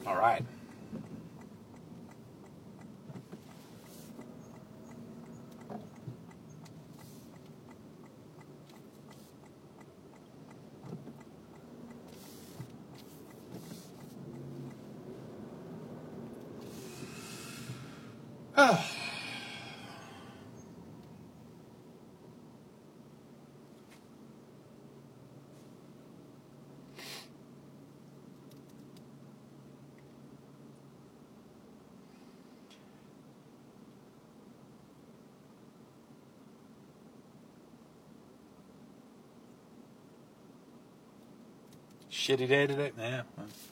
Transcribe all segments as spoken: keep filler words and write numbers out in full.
All right. Oh. Shitty day today? Yeah.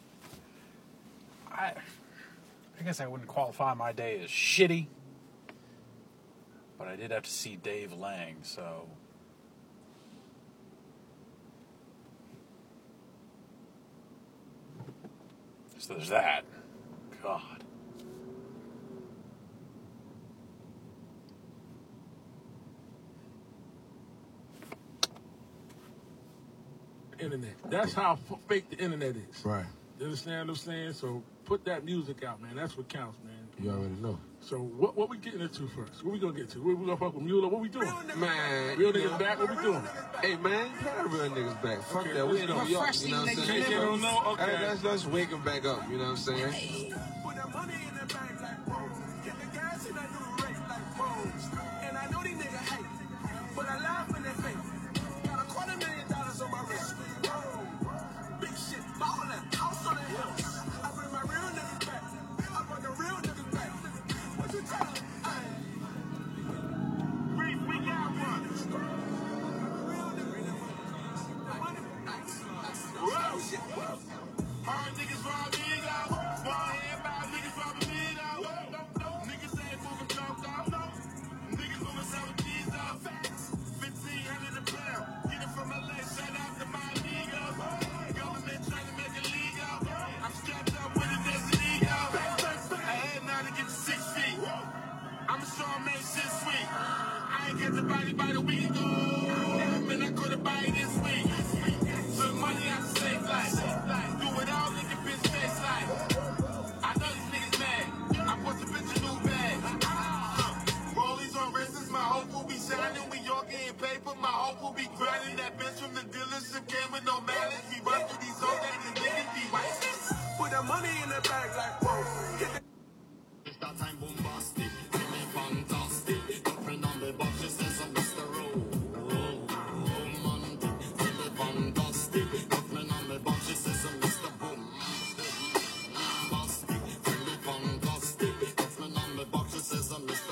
I, I guess I wouldn't qualify my day as shitty. But I did have to see Dave Lang, so... So there's that. God. Internet. That's how f- fake the internet is. Right. You understand what I'm saying? So put that music out, man. That's what counts, man. You already know. So what what we getting into first? What we gonna get to? What we gonna fuck with Mueller? What we doing? Man. Real niggas back? What we doing? Hey, man, you got real niggas back. Fuck Okay, that. We in New York, refreshing, you know what I'm niggas. saying? They don't know? Okay. Hey, let's, let's wake them back up, you know what I'm saying? Put that money in the bank like Rose. Get the gas and I do the race like Rose. And I know these niggas hate, but I laugh in their face. Got a quarter million dollars on my wrist. Whoa. Big shit ballin', house on the hill. I bring my real niggas back. I bring the real niggas back. What you tell them? We, we got one. Real niggas. Whoa. Shit. Whoa. Hard niggas rob me out. Ball head five niggas robbing me out. Niggas ain't moving jump out. Niggas moving seventies out. fifteen hundred a pound. Get it from L A. Shout out to my amigo. Government trying to make a league out. I'm strapped up with a destiny out. I had now to get to six feet. I'm a strong man, shit sweet. I ain't get the body by the week ago. Man, I could have body this week. Took money out the safe life. Do it all, nigga, bitch face life. I know these niggas mad. I bought the bitch a new bag. Rollies on races, my hope will be shining. We all getting paper, my hope will be grinding. That bitch from the dealership came with no malice. We run through these hoes, that these niggas be white. Put the money in the bag like whoa. Get the It's that time bombastic, feeling fantastic. Girlfriend on the box, she says I'm Mister Romantic, feeling fantastic. Girlfriend on the box, she says I'm Mister Bombastic, feeling fantastic. Girlfriend on the box, she says I'm Mister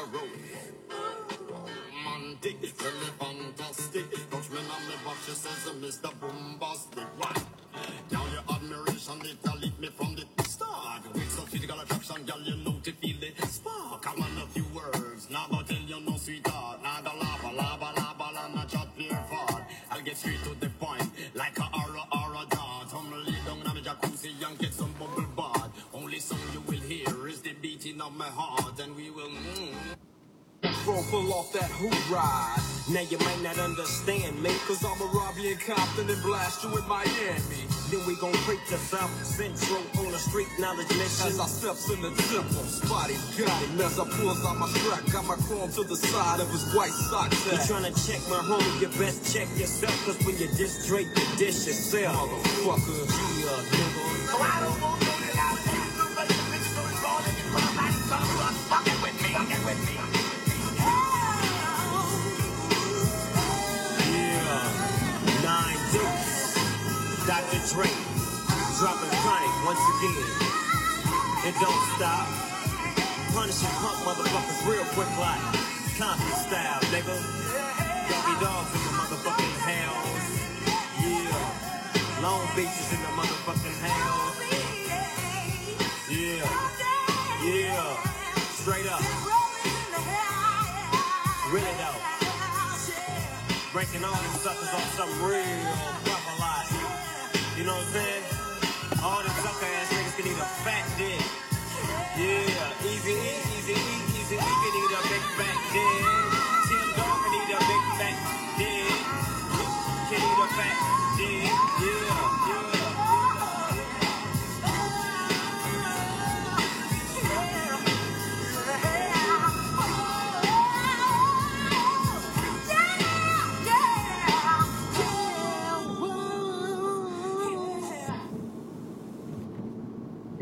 Romantic, feeling fantastic. Girlfriend on the box, she says I'm Mister Bombastic. Why? Now your admiration, it lit me from the start. With some physical attraction, girl, you know to feel the spark. I want a few words, now go tell you no sweetheart. Now go lava, lava, lava, lava, not chat clear fart. I'll get straight to the point, like a aura, aura dart. I'm lay down in the jacuzzi and get some bubble bath. Only song you will hear is the beating of my heart, and we will mmm. Roll pull off that hoop ride. Now you might not understand me, cause I'ma rob you in Compton and blast you in Miami. Then we gon' break the South Central on the street knowledge mission. As I steps in the temple, spotty got him. As I pulls out my strap, got my chrome to the side of his white socks. You tryna check my homie, you best check yourself. Cause when you dish straight, you dish yourself. Motherfucker, yeah, nigga. So I don't want no that I see the way the bitch so it's all in your club. I ain't gonna run, fucking with me, fucking with me. Nine Dukes, Doctor Dre, dropping chronic once again. It don't stop. Punishing punk motherfuckers real quick like Compton style, nigga. Doggy dogs in the motherfucking house. Yeah. Long Beach is in the motherfucking house. Yeah. Yeah. Straight up. Really though. Breaking all these suckers on some real proper life. You know what I'm saying? All them sucker ass niggas can eat a fat dick. Yeah, easy E, easy E, easy E can eat a big fat dick. Tim Dog can eat a big fat dick. Can eat a fat dick. Yeah, yeah, yeah.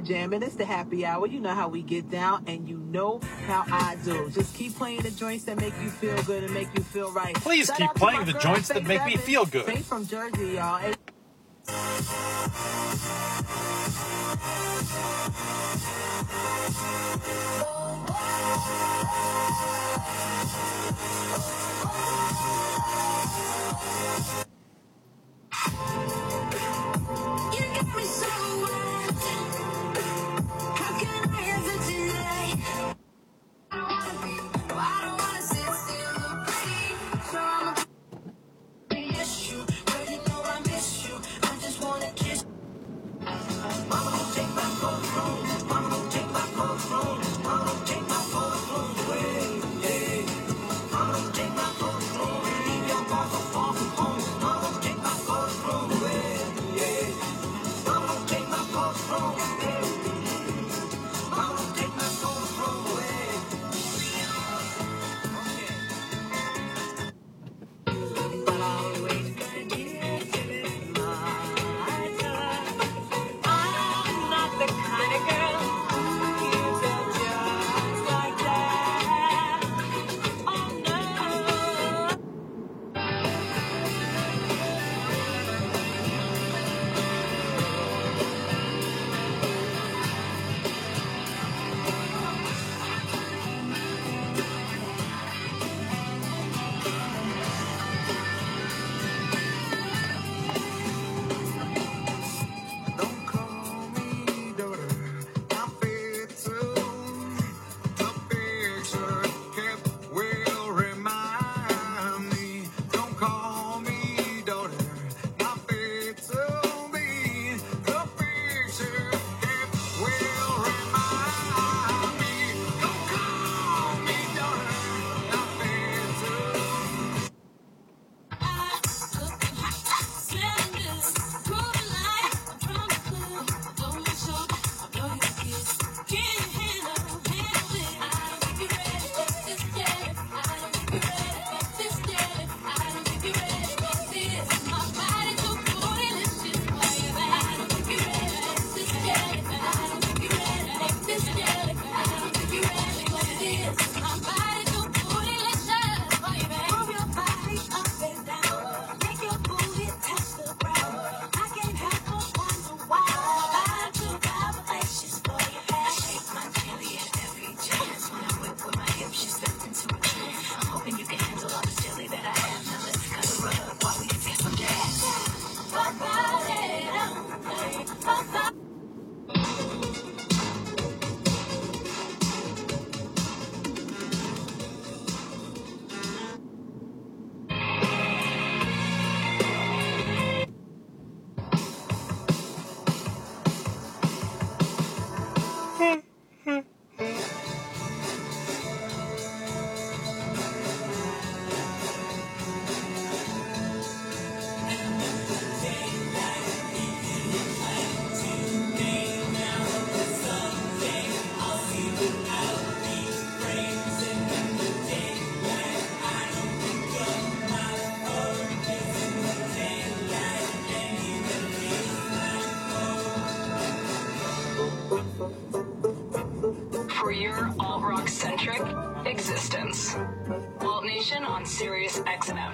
Jam, and it's the happy hour. You know how we get down, and you know how I do. Just keep playing the joints that make you feel good and make you feel right. Please Shout keep out to playing my the girl, joints that Faith make me Evans. feel good. Faith from Jersey, y'all. Hey. You got me so wild. How can I ever deny? I don't wanna be, I don't wanna sit still and breathe. So I'ma miss you, girl. You know I miss you. I just wanna kiss. Mama, don't take my phone, mama, don't take my phone, mama, don't take my phone away. Yeah. Mama, don't take my phone, leave your mama far from home. Mama, don't take my phone away. Yeah. Mama, don't take my phone, mama, don't take my phone away. But I'll always gonna give it my time. I'm not the kind of girl who gives up just like that. Oh no. Don't call me daughter. I feel too. The picture kept will remind me. Don't call me daughter. I feel to me. The picture kept will remind me. Don't call me daughter. I feel too. For your alt-rock centric existence. Alt Nation on Sirius X M.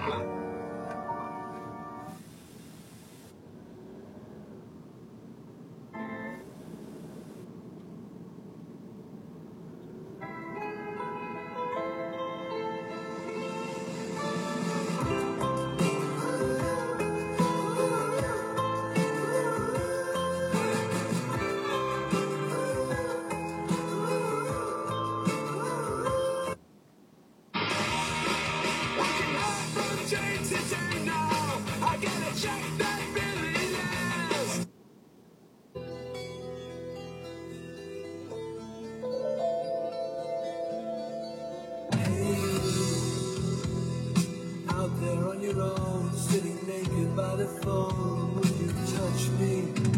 Out there on your own, sitting naked by the phone, would you touch me?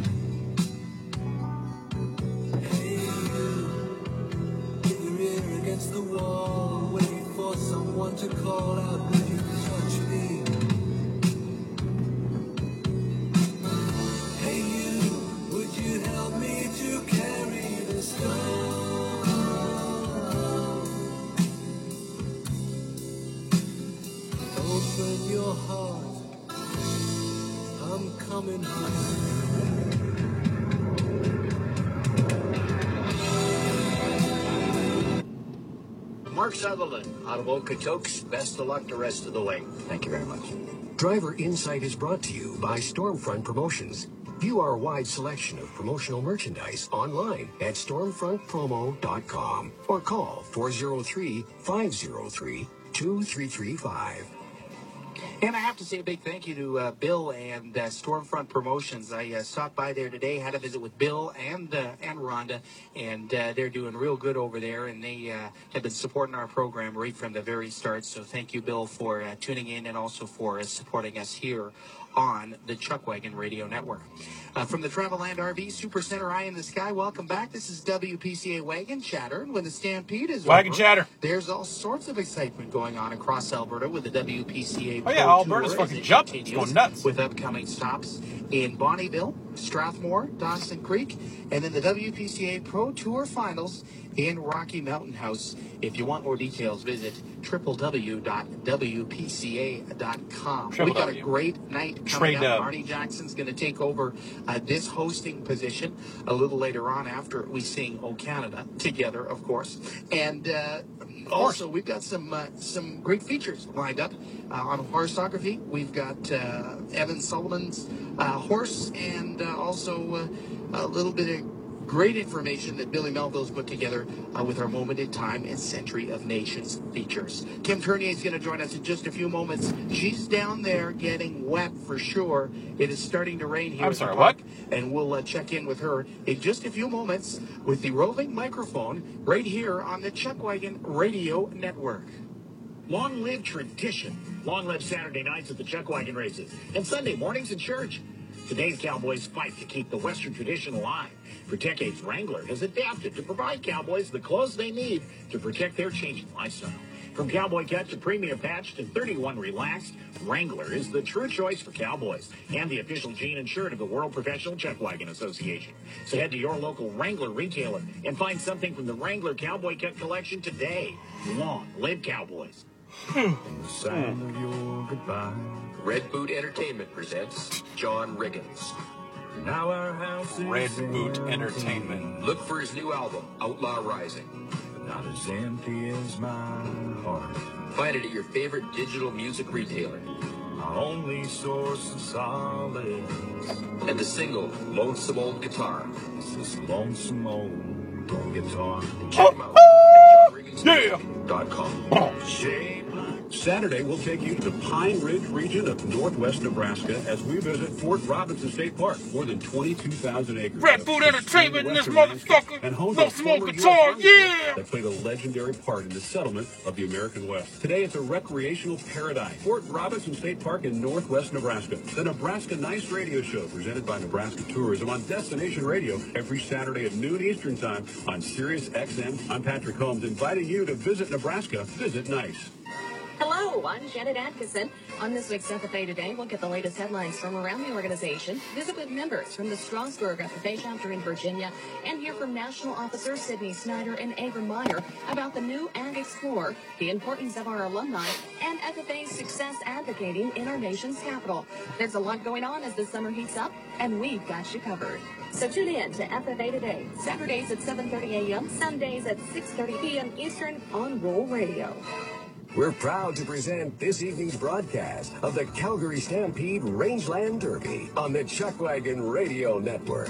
Hey, you, get your ear against the wall, waiting for someone to call out, would you touch me? Hey, you, would you help me to carry coming home. Mark Sutherland out of Okotoks. Best of luck the rest of the way. Thank you very much. Driver Insight is brought to you by Stormfront Promotions. View our wide selection of promotional merchandise online at stormfront promo dot com or call four oh three, five oh three, two three three five. And I have to say a big thank you to uh, Bill and uh, Stormfront Promotions. I uh, stopped by there today, had a visit with Bill and uh, and Rhonda, and uh, they're doing real good over there, and they uh, have been supporting our program right from the very start. So thank you, Bill, for uh, tuning in and also for uh, supporting us here on the Chuckwagon Radio Network. Uh, from the Travelland R V Super Center Eye in the Sky, welcome back. This is W P C A Wagon Chatter. And when the Stampede is Wagon over, Chatter. there's all sorts of excitement going on across Alberta with the W P C A Oh, yeah, Pro Alberta's Tour fucking as it jumping. It's continues going nuts. with upcoming stops in Bonnyville, Strathmore, Dawson Creek, and then the W P C A Pro Tour Finals in Rocky Mountain House. If you want more details, visit w w w dot w p c a dot com. We've got a great night coming Trade up. up. Arnie Jackson's going to take over uh, this hosting position a little later on after we sing "O Canada" together, of course. And uh, also, we've got some uh, some great features lined up uh, on Horseography. We've got uh, Evan Sullivan's uh, horse, and uh, also uh, a little bit of great information that Billy Melville's put together uh, with our Moment in Time and Century of Nations features. Kim Tournier is going to join us in just a few moments. She's down there getting wet for sure. It is starting to rain here. I'm at the sorry, park, what? And we'll uh, check in with her in just a few moments with the roving microphone right here on the Chuckwagon Radio Network. Long live tradition. Long live Saturday nights at the Chuckwagon races and Sunday mornings at church. Today's Cowboys fight to keep the Western tradition alive. For decades, Wrangler has adapted to provide Cowboys the clothes they need to protect their changing lifestyle. From Cowboy Cut to Premium Patch to thirty-one Relaxed, Wrangler is the true choice for Cowboys and the official jean and shirt of the World Professional Chuckwagon Association. So head to your local Wrangler retailer and find something from the Wrangler Cowboy Cut collection today. Long live Cowboys. Sign of your goodbye. Red Boot Entertainment presents John Riggins. Now our house is Red Boot Entertainment. Look for his new album, Outlaw Rising. not as empty as my heart. Find it at your favorite digital music retailer. Our only source of solace. And the single, Lonesome Old Guitar. It's this lonesome old guitar. Check them out at john riggins music dot com. Shape Saturday, we'll take you to the Pine Ridge region of northwest Nebraska as we visit Fort Robinson State Park. More than twenty-two thousand acres. Red Boot Entertainment in this motherfucker. And home No to smoke former guitar, U S Army yeah! That played a legendary part in the settlement of the American West. Today, it's a recreational paradise. Fort Robinson State Park in northwest Nebraska. The Nebraska Nice Radio Show, presented by Nebraska Tourism on Destination Radio every Saturday at noon Eastern Time on Sirius X M. I'm Patrick Holmes, inviting you to visit Nebraska. Visit Nice. Hello, I'm Janet Atkinson. On this week's F F A Today, we'll get the latest headlines from around the organization, visit with members from the Strasburg F F A chapter in Virginia, and hear from National Officers Sydney Snyder and Abram Meyer about the new Ag Explorer, the importance of our alumni, and F F A's success advocating in our nation's capital. There's a lot going on as the summer heats up, and we've got you covered. So tune in to F F A Today, Saturdays at seven thirty a.m., Sundays at six thirty p.m. Eastern on Roll Radio. We're proud to present this evening's broadcast of the Calgary Stampede Rangeland Derby on the Chuckwagon Radio Network.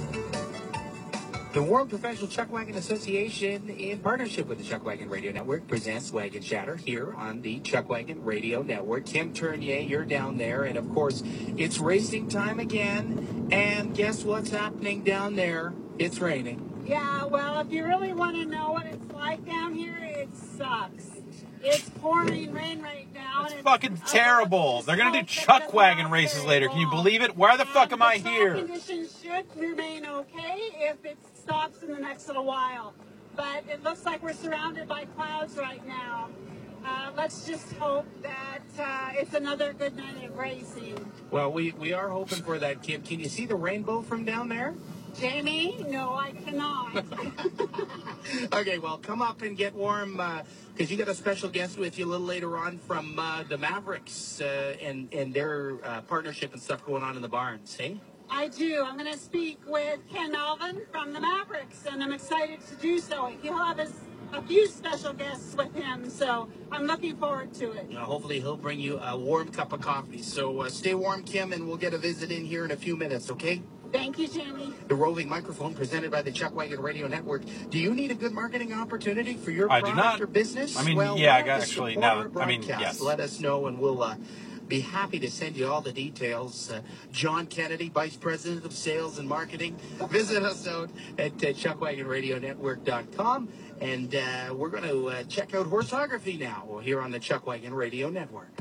The World Professional Chuckwagon Association, in partnership with the Chuckwagon Radio Network, presents Wagon Chatter here on the Chuckwagon Radio Network. Kim Tournier, you're down there, and of course, it's racing time again. And guess what's happening down there? It's raining. Yeah, well, if you really want to know what it's like down here, it sucks. It's pouring rain right now. It's fucking terrible. They're going to do chuck wagon races later. Can you believe it? Why the fuck am I here? Conditions should remain okay if it stops in the next little while. But it looks like we're surrounded by clouds right now. Uh, let's just hope that uh, it's another good night of racing. Well, we, we are hoping for that, Kim. Can you see the rainbow from down there? Jamie, no, I cannot. Okay, well, come up and get warm because you got a special guest with you a little later on from uh, the Mavericks uh, and, and their uh, partnership and stuff going on in the Barns, hey? I do. I'm going to speak with Ken Melvin from the Mavericks, and I'm excited to do so. He'll have his, a few special guests with him, so I'm looking forward to it. Uh, hopefully he'll bring you a warm cup of coffee. So uh, stay warm, Kim, and we'll get a visit in here in a few minutes, okay? Thank you, Jamie. The roving microphone presented by the Chuck Wagon Radio Network. Do you need a good marketing opportunity for your I do product not. or business? I mean, well, yeah, I love got to actually, support no, our I mean, broadcast. yes. Let us know, and we'll uh, be happy to send you all the details. Uh, John Kennedy, Vice President of Sales and Marketing. Visit us out at uh, chuck wagon radio network dot com, and uh, we're going to uh, check out Horseography now here on the Chuck Wagon Radio Network.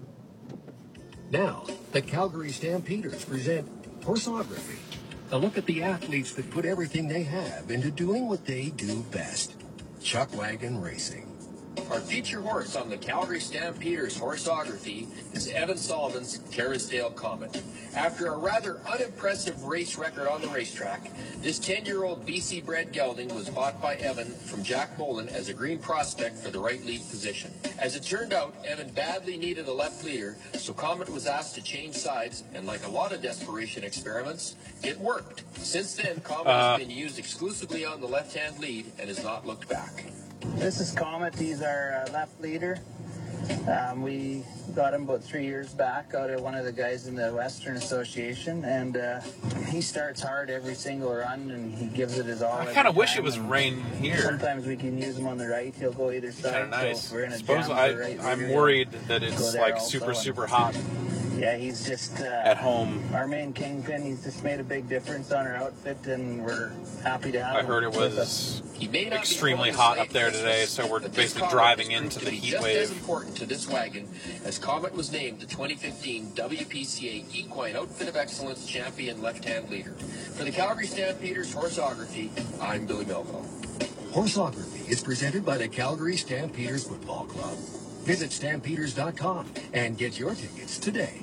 Now, the Calgary Stampeders present Horseography, a look at the athletes that put everything they have into doing what they do best, Chuck Wagon Racing. Our feature horse on the Calgary Stampeders Horseography is Evan Sullivan's Kerrisdale Comet. After a rather unimpressive race record on the racetrack, this ten-year-old B C-bred gelding was bought by Evan from Jack Boland as a green prospect for the right lead position. As it turned out, Evan badly needed a left leader, so Comet was asked to change sides, and like a lot of desperation experiments, it worked. Since then, Comet Uh. has been used exclusively on the left-hand lead and has not looked back. This is Comet. He's our uh, left leader. Um, we got him about three years back out of one of the guys in the Western Association, and uh, he starts hard every single run, and he gives it his all. I every kind of wish it time, was and rain here. Sometimes we can use him on the right. He'll go either side. Kind of nice. So we're in a Suppose jam I, with the right I'm leader. worried that Go it's there like also, super, and- super hot. Yeah, he's just uh, At home. Our main kingpin. He's just made a big difference on our outfit, and we're happy to have I him heard it with us. was He may not be extremely fully hot safe up there in this today, race, so we're but this basically Comet driving has into proved the to be heat just wave. as important to this wagon as Comet was named the twenty fifteen W P C A Equine Outfit of Excellence Champion Left-Hand Leader. For the Calgary Stampeders Horseography, I'm Billy Melville. Horseography is presented by the Calgary Stampeders Football Club. Visit stampeders dot com and get your tickets today.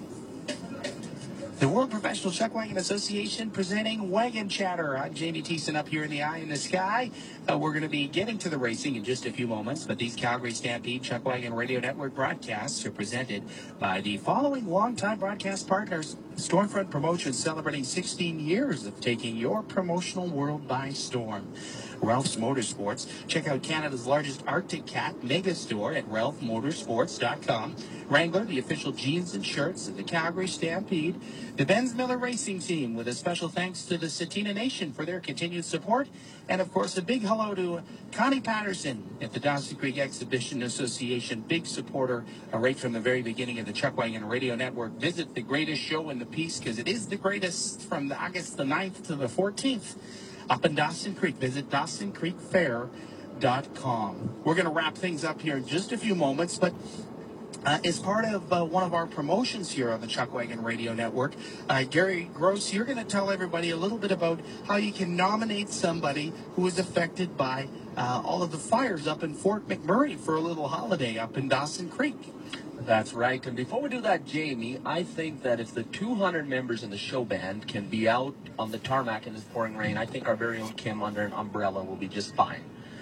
The World Professional Chuck Wagon Association presenting Wagon Chatter. I'm Jamie Thiessen up here in the eye in the sky. Uh, we're going to be getting to the racing in just a few moments, but these Calgary Stampede Chuck Wagon Radio Network broadcasts are presented by the following longtime broadcast partners. Stormfront Promotions, celebrating sixteen years of taking your promotional world by storm. Ralph's Motorsports. Check out Canada's largest Arctic Cat mega store at ralph motorsports dot com. Wrangler, the official jeans and shirts of the Calgary Stampede. The Benz Miller Racing Team, with a special thanks to the Satina Nation for their continued support. And, of course, a big hello to Connie Patterson at the Dawson Creek Exhibition Association, big supporter uh, right from the very beginning of the Chuck Wagon Radio Network. Visit the greatest show in the piece, because it is the greatest, from the August the ninth to the fourteenth. Up in Dawson Creek. Visit dawson creek fair dot com. We're going to wrap things up here in just a few moments, but uh, as part of uh, one of our promotions here on the Chuck Wagon Radio Network, uh, Gary Gross, you're going to tell everybody a little bit about how you can nominate somebody who was affected by uh, all of the fires up in Fort McMurray for a little holiday up in Dawson Creek. That's right. And before we do that, Jamie, I think that if the two hundred members in the show band can be out on the tarmac in this pouring rain, I think our very own Kim under an umbrella will be just fine.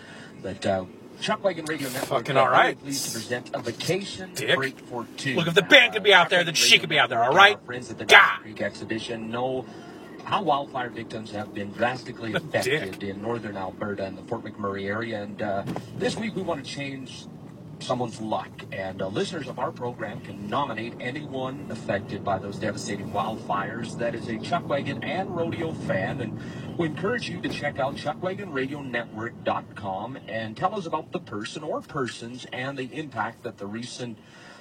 But uh, Chuck Wagon Radio Network, Fucking all right. pleased to present a vacation Dick. break for two. Look, if the band could be out there, then she could be out there, all right? Our friends at the God. Dawson Creek exhibition know how wildfire victims have been drastically affected in northern Alberta and the Fort McMurray area. And uh, this week we want to change someone's luck, and uh, listeners of our program can nominate anyone affected by those devastating wildfires that is a Chuck Wagon and rodeo fan, and we encourage you to check out chuck wagon radio network dot com and tell us about the person or persons and the impact that the recent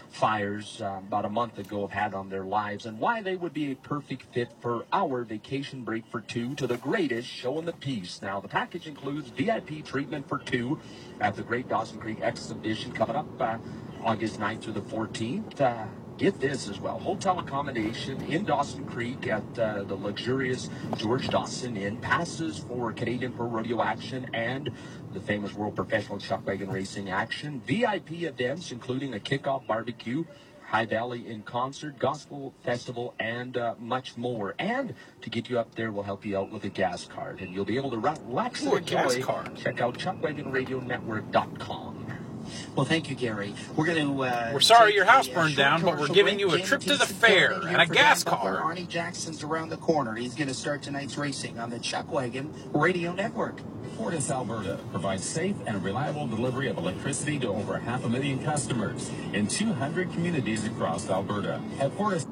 fires uh, about a month ago have had on their lives, and why they would be a perfect fit for our vacation break for two to the greatest show in the piece. Now, the package includes V I P treatment for two at the Great Dawson Creek Exhibition coming up uh, August ninth through the fourteenth. Uh, get this as well. Hotel accommodation in Dawson Creek at uh, the luxurious George Dawson Inn. Passes for Canadian Pro Rodeo action and the famous World Professional Chuck Wagon Racing action. V I P events including a kickoff barbecue, High Valley in Concert, Gospel Festival, and uh, much more. And to get you up there, we'll help you out with a gas card, and you'll be able to relax and Ooh, a gas enjoy. card. Check out chuck wagon radio network dot com. Well, thank you, Gary. We're going to. Uh, We're sorry take your house a, uh, burned short down, but we're commercial giving break. you a Jim trip to the Teason's fair filling in and a here for gas Dan Butler. card. Arnie Jackson's around the corner. He's going to start tonight's racing on the Chuck Wagon Radio Network. Fortis Alberta provides safe and reliable delivery of electricity to over half a million customers in two hundred communities across Alberta. At Fortis.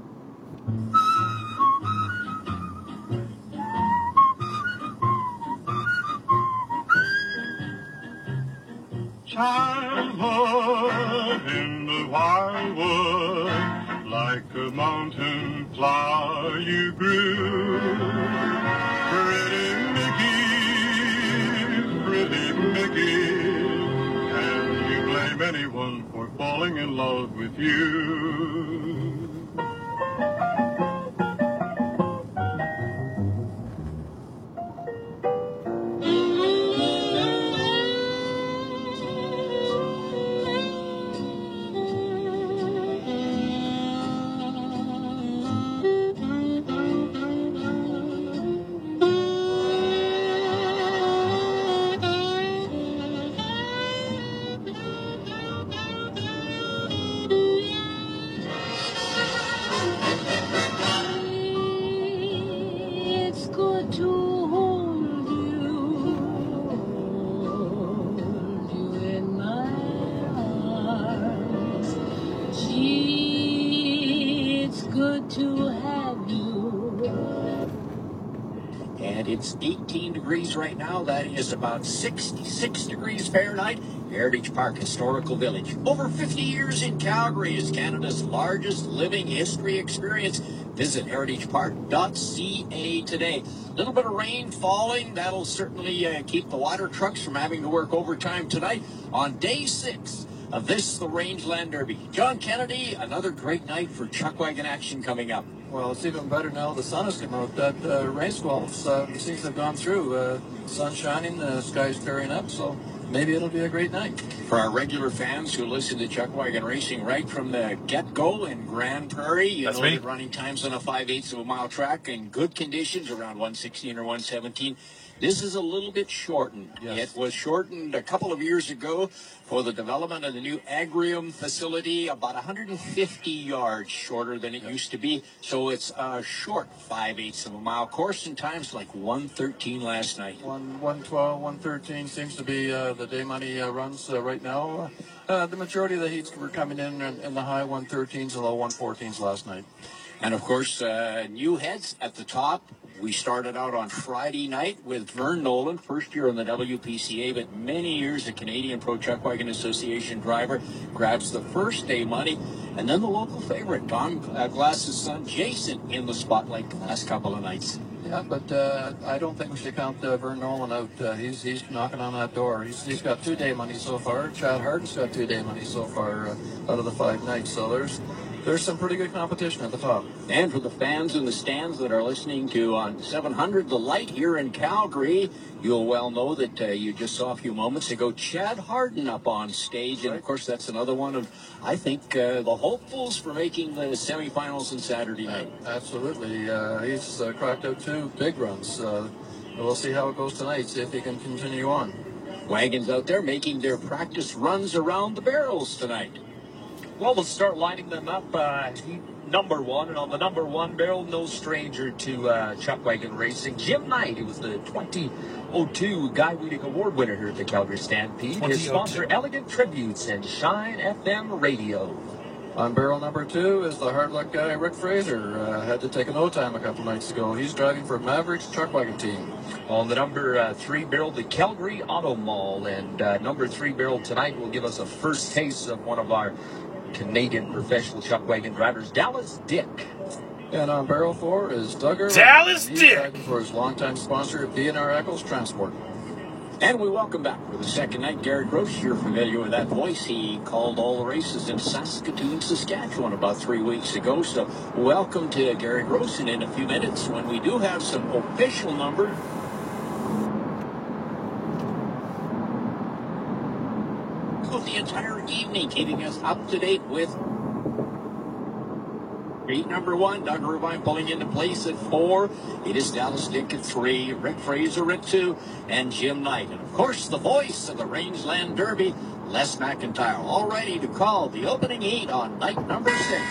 Childhood in the wildwood, like a mountain flower you grew. Pretty Mickey, pretty Mickey, can you blame anyone for falling in love with you? It's good to hold you, hold you in my arms. Gee, it's good to have you. And it's eighteen degrees right now. That is about sixty-six degrees Fahrenheit. Heritage Park Historical Village. Over fifty years in Calgary is Canada's largest living history experience. Visit heritage park dot c a today. A little bit of rain falling. That'll certainly uh, keep the water trucks from having to work overtime tonight on day six of this, the Rangeland Derby. John Kennedy, another great night for chuck wagon action coming up. Well, it's even better now the sun has come out. That uh, rain squalls uh, seems to have gone through. Uh, sun shining, the sky's clearing up, so maybe it'll be a great night. For our regular fans who listen to Chuck Wagon Racing right from the get-go in Grand Prairie, you That's know me. that running times on a five-eighths of a mile track in good conditions, around one sixteen or one seventeen. This is a little bit shortened. Yes. It was shortened a couple of years ago for the development of the new Agrium facility, about one hundred fifty yards shorter than it used to be. So it's a short five-eighths of a mile course, and times like one thirteen last night. One, one twelve, one thirteen seems to be uh, the day money uh, runs uh, right now. Uh, the majority of the heats were coming in in, in the high one thirteens and low one fourteens last night. And, of course, uh, new heads at the top. We started out on Friday night with Vern Nolan, first year on the W P C A, but many years a Canadian Pro Chuck Wagon Association driver, grabs the first day money. And then the local favorite, Don uh, Glass's son, Jason, in the spotlight the last couple of nights. Yeah, but uh, I don't think we should count uh, Vern Nolan out. Uh, he's he's knocking on that door. He's he's got two day money so far. Chad Harden's got two day money so far uh, out of the five nights. So there's there's some pretty good competition at the top. And for the fans in the stands that are listening to on seven hundred The Light here in Calgary, you'll well know that uh, you just saw a few moments ago Chad Harden up on stage. And, of course, that's another one of, I think, uh, the hopefuls for making the semifinals on Saturday night. Absolutely. Uh, he's uh, cracked out two big runs. Uh, we'll see how it goes tonight, see if he can continue on. Wagons out there making their practice runs around the barrels tonight. Well, we'll start lining them up. Uh, number one, and on the number one barrel, no stranger to uh, Chuck Wagon Racing, Jim Knight, who was the twenty oh two Guy Weedick Award winner here at the Calgary Stampede. His sponsor, Elegant Tributes and Shine F M Radio. On barrel number two is the hard luck guy, Rick Fraser. Uh, had to take an O-time a couple nights ago. He's driving for Mavericks Chuck Wagon team. On the number uh, three barrel, the Calgary Auto Mall. And uh, number three barrel tonight will give us a first taste of one of our Canadian professional chuck wagon drivers, Dallas Dick. And on barrel four is Duggar. Dallas He's Dick! driving for his longtime sponsor, B and R Eccles Transport. And we welcome back for the second night Gary Gross. You're familiar with that voice. He called all the races in Saskatoon, Saskatchewan about three weeks ago. So welcome to Gary Gross. And in a few minutes, when we do have some official numbers, the entire evening, keeping us up to date with Heat number one, Doug Irvine pulling into place at four. It is Dallas Dick at three, Rick Fraser at two, and Jim Knight. And, of course, the voice of the Rangeland Derby, Les McIntyre, all ready to call the opening heat on night number six.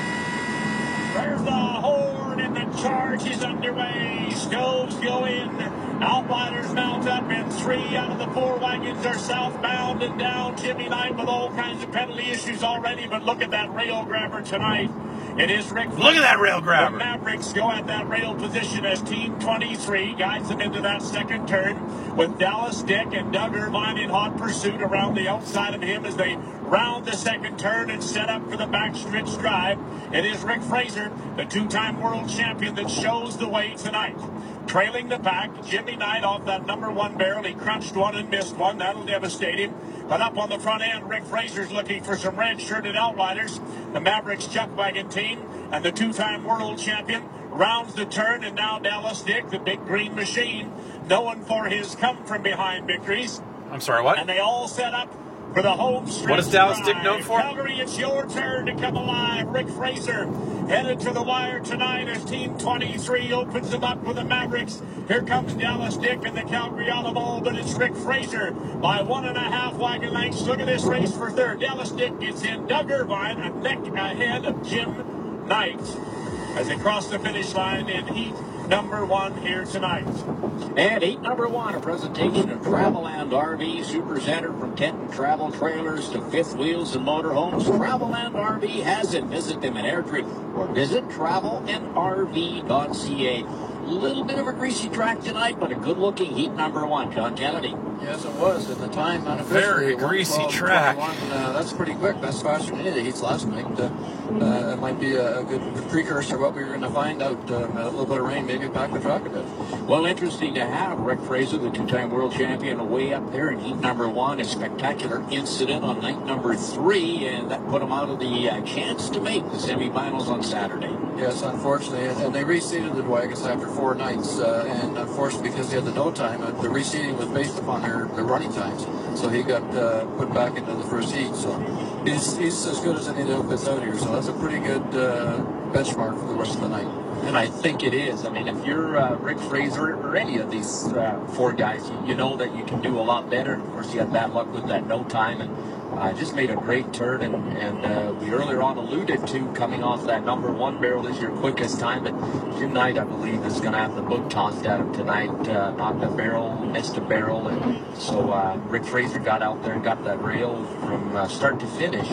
There's the horn, and the charge is underway. Stoves go in. Outriders mount up, and three out of the four wagons are southbound and down. Jimmy Knight with all kinds of penalty issues already, but look at that rail grabber tonight. It is Rick. Look at that rail grabber. The Mavericks go at that rail position as Team twenty-three guides them into that second turn with Dallas Dick and Doug Irvine in hot pursuit around the outside of him as they round the second turn and set up for the backstretch drive. It is Rick Fraser, the two-time world champion, that shows the way tonight. Trailing the pack, Jimmy Knight off that number one barrel. He crunched one and missed one. That'll devastate him. But up on the front end, Rick Fraser's looking for some red-shirted outriders. The Mavericks Chuck Wagon team and the two-time world champion rounds the turn, and now Dallas Dick, the big green machine, known for his come-from-behind victories. I'm sorry, what? And they all set up for the home stretch. What is Dallas drive. Dick known for? Calgary, it's your turn to come alive. Rick Fraser headed to the wire tonight as Team twenty-three opens them up with the Mavericks. Here comes Dallas Dick and the Calgary on the ball, but it's Rick Fraser by one and a half wagon lengths. Look at this race for third. Dallas Dick gets in. Doug Irvine a neck ahead of Jim Knight as they cross the finish line in heat number one here tonight. And heat number one, a presentation of Traveland R V, Super Center from Kenton Travel Trailers to Fifth Wheels and Motorhomes. Traveland R V has it. Visit them in Airdrie or visit travel and R V dot c a. A little bit of a greasy track tonight, but a good-looking heat number one. John Kennedy. Yes, it was. At the time, very unofficially, greasy track. Uh, that's pretty quick. That's faster than any of the heats last night. Uh, uh, it might be a, a good precursor of what we were going to find out. Uh, a little bit of rain, maybe back the track a bit. Well, interesting to have Rick Fraser, the two-time world champion, way up there in heat number one. A spectacular incident on night number three, and that put him out of the uh, chance to make the semifinals on Saturday. Yes, unfortunately, and, and they reseeded the wagons after four nights, uh, and unfortunately, because they had the no time, uh, the reseeding was based upon their, their running times, so he got uh, put back into the first heat. So he's, he's as good as any of the outfits out here, so that's a pretty good uh, benchmark for the rest of the night. And I think it is. I mean, if you're uh, Rick Fraser or any of these uh, four guys, you, you know that you can do a lot better. Of course, you had bad luck with that no time, and uh, just made a great turn. And, and uh, we earlier on alluded to coming off that number one barrel is your quickest time. But Jim Knight, I believe, is going to have the book tossed at him tonight. Uh, knocked a barrel, missed a barrel, and so uh, Rick Fraser got out there and got that rail from uh, start to finish.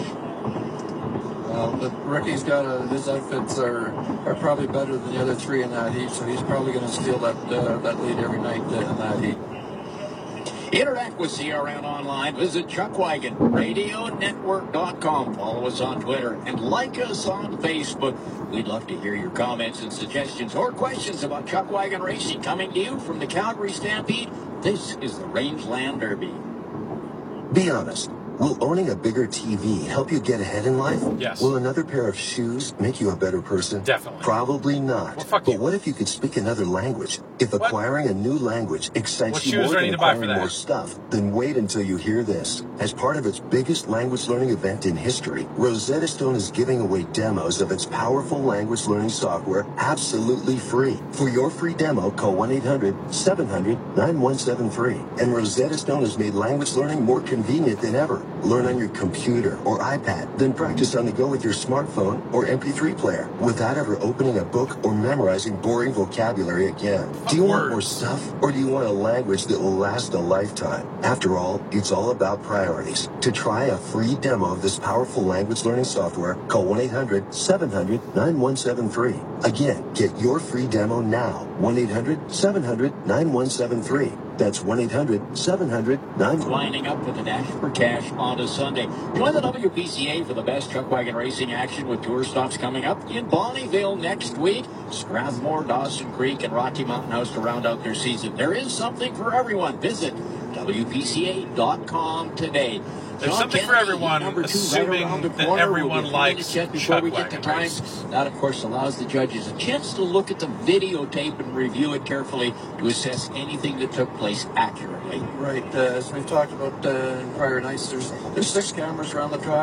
Well, but Ricky's got a, his outfits are are probably better than the other three in that heat, so he's probably going to steal that uh, that lead every night uh, in that heat. Interact with C R N online. Visit chuck wagon radio network dot com. Follow us on Twitter and like us on Facebook. We'd love to hear your comments and suggestions or questions about Chuck Wagon Racing. Coming to you from the Calgary Stampede, this is the Rangeland Derby. Be honest. Will owning a bigger T V help you get ahead in life? Yes. Will another pair of shoes make you a better person? Definitely. Probably not. Well, fuck but you. what if you could speak another language? If What? acquiring a new language excites What you shoes more do I than need to buy for acquiring that? more stuff, then wait until you hear this. As part of its biggest language learning event in history, Rosetta Stone is giving away demos of its powerful language learning software absolutely free. For your free demo, call one eight hundred seven hundred nine one seven three. And Rosetta Stone has made language learning more convenient than ever. Learn on your computer or iPad, then practice on the go with your smartphone or M P three player without ever opening a book or memorizing boring vocabulary again. Do you want more stuff, or do you want a language that will last a lifetime? After all, it's all about priorities. To try a free demo of this powerful language learning software, call one eight hundred seven hundred nine one seven three. Again, get your free demo now. one eight hundred seven hundred nine one seven three. That's one eight hundred seven hundred nine one seven three. Lining up with the Dash for Cash on a Sunday. Join the W P C A for the best Chuck Wagon Racing action with tour stops coming up in Bonnyville next week. Strathmore, Dawson Creek, and Rocky Mountain House to round out their season. There is something for everyone. Visit W P C A dot com today. There's John something for Kennedy, everyone, number two, assuming right around the that corner. everyone We'll likes get before Chuck we get to Wagon time. races. That, of course, allows the judges a chance to look at the videotape and review it carefully to assess anything that took place accurately. Right, uh, as we've talked about uh, in prior nights, there's there's six cameras around the track.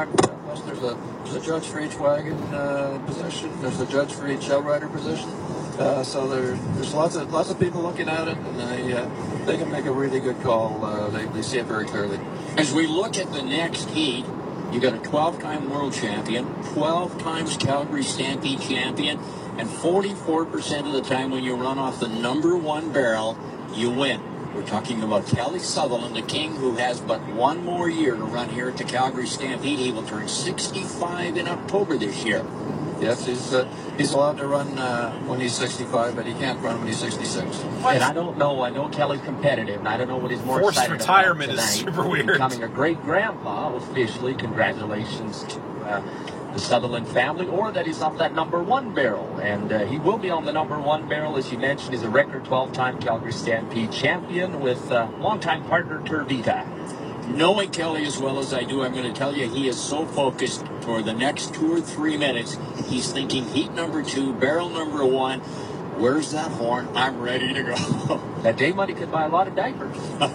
Plus, there's a, there's a judge for each wagon uh, position. There's a judge for each outrider position. Uh, so there, there's lots of lots of people looking at it, and they uh, they can make a really good call. Uh, they, they see it very clearly. As we look at the next heat, you got a twelve-time world champion, twelve times Calgary Stampede champion, and forty-four percent of the time when you run off the number one barrel, you win. We're talking about Kelly Sutherland, the king, who has but one more year to run here at the Calgary Stampede. He will turn sixty-five in October this year. Yes, he's uh, he's allowed to run uh, when he's sixty-five, but he can't run when he's sixty-six. What? And I don't know. I know Kelly's competitive, and I don't know what he's more Forced excited retirement about is tonight. super weird. Becoming a great grandpa officially. Congratulations to uh, the Sutherland family, or that he's off that number one barrel, and uh, he will be on the number one barrel, as you mentioned. He's a record twelve-time Calgary Stampede champion with uh, longtime partner Tervita. Knowing Kelly as well as I do, I'm going to tell you he is so focused for the next two or three minutes. He's thinking heat number two, barrel number one. Where's that horn? I'm ready to go. That day money could buy a lot of diapers.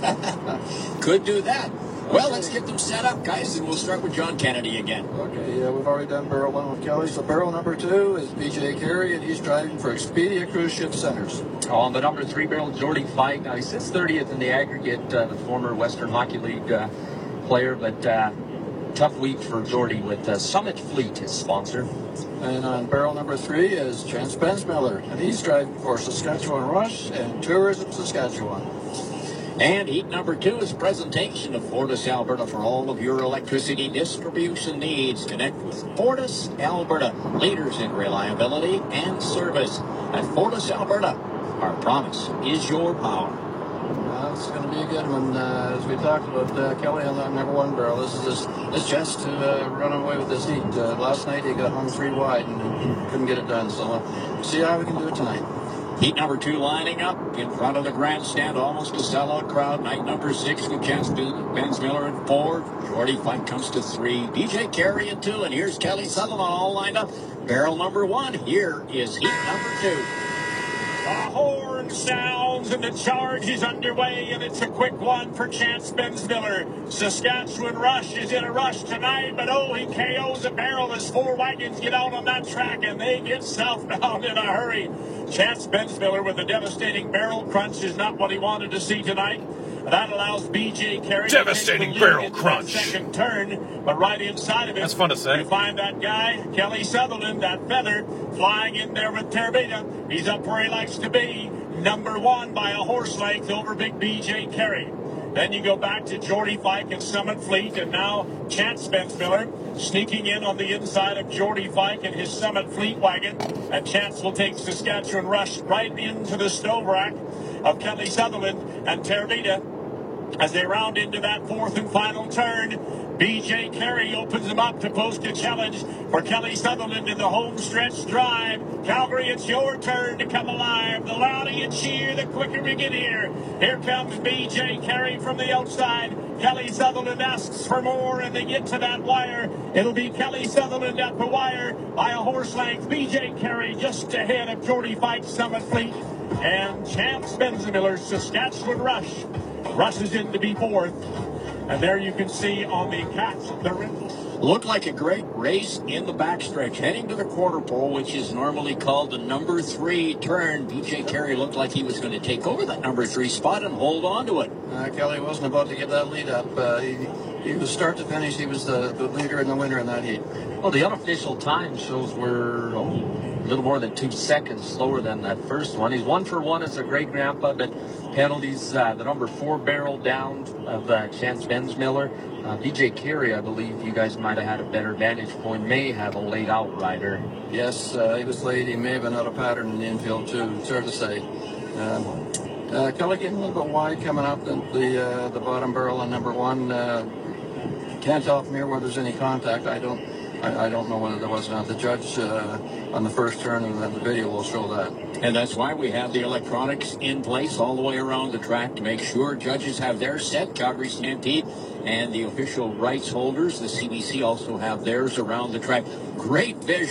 Could do that. Well, let's get them set up, guys, and we'll start with John Kennedy again. Okay, yeah, we've already done barrel one with Kelly. So barrel number two is B J Carey, and he's driving for Expedia Cruise Ship Centers. On the number three barrel, Jordy Fike. Now, he sits thirtieth in the aggregate, uh, the former Western Hockey League uh, player, but uh, tough week for Jordy with uh, Summit Fleet, his sponsor. And on barrel number three is Chance Bensmiller, and he's driving for Saskatchewan Rush and Tourism Saskatchewan. And heat number two is a presentation of Fortis Alberta for all of your electricity distribution needs. Connect with Fortis Alberta, leaders in reliability and service. At Fortis Alberta, our promise is your power. Well, it's going to be a good one. Uh, as we talked about uh, Kelly on that number one barrel, this is his, his chance to uh, run away with this heat. Uh, last night he got hung three wide and couldn't get it done. So uh, see how we can do it tonight. Heat number two lining up in front of the grandstand, almost a sellout crowd. Night number six with Chance Bensmiller at four. Jordy Fike comes to three. B J Carey at two. And here's Kelly Sutherland all lined up. Barrel number one. Here is heat number two. The horn sounds and the charge is underway, and it's a quick one for Chance Bensmiller. Saskatchewan Rush is in a rush tonight, but oh, he K Os a barrel as four wagons get out on that track, and they get southbound in a hurry. Chance Bensmiller with a devastating barrel crunch is not what he wanted to see tonight. That allows B J Carey devastating to barrel crunch. Second turn, but right inside of it, that's fun to say. You find that guy, Kelly Sutherland, that feather, flying in there with Tervita. He's up where he likes to be, number one by a horse length over big B J Carey. Then you go back to Jordy Fike and Summit Fleet, and now Chance Bensmiller sneaking in on the inside of Jordy Fike and his Summit Fleet wagon. And Chance will take Saskatchewan Rush right into the stove rack of Kelly Sutherland and Tervita. As they round into that fourth and final turn, B J Carey opens them up to post a challenge for Kelly Sutherland in the home stretch drive. Calgary, it's your turn to come alive. The louder you cheer, the quicker we get here. Here comes B J Carey from the outside. Kelly Sutherland asks for more, and they get to that wire. It'll be Kelly Sutherland at the wire by a horse length. B J Carey just ahead of Jordy Fike, Summit Fleet, and Chance Bensmiller, Saskatchewan Rush, rushes in to be fourth. And there you can see on the catch the riddle. Looked like a great race in the backstretch, heading to the quarter pole, which is normally called the number three turn. B J Carey looked like he was going to take over that number three spot and hold on to it. Uh, Kelly wasn't about to get that lead up. Uh, he, he was start to finish. He was the, the leader and the winner in that heat. Well, the unofficial time shows we're oh, a little more than two seconds slower than that first one. He's one for one as a great grandpa, but penalties, uh, the number four barrel down of uh, Chance Bensmiller. Uh, B J Carey, I believe you guys might have had a better vantage point, may have a late outrider. Yes, uh, he was late. He may have been out of pattern in the infield, too. It's hard to say. Um, uh, Kelly getting a little bit wide coming up the the, uh, the bottom barrel on number one. Uh, can't tell from here whether there's any contact. I don't I, I don't know whether there was or not. The judge uh, on the first turn and then the video will show that. And that's why we have the electronics in place all the way around the track to make sure judges have their set. Calgary Stampede and the official rights holders, the C B C, also have theirs around the track. Great visual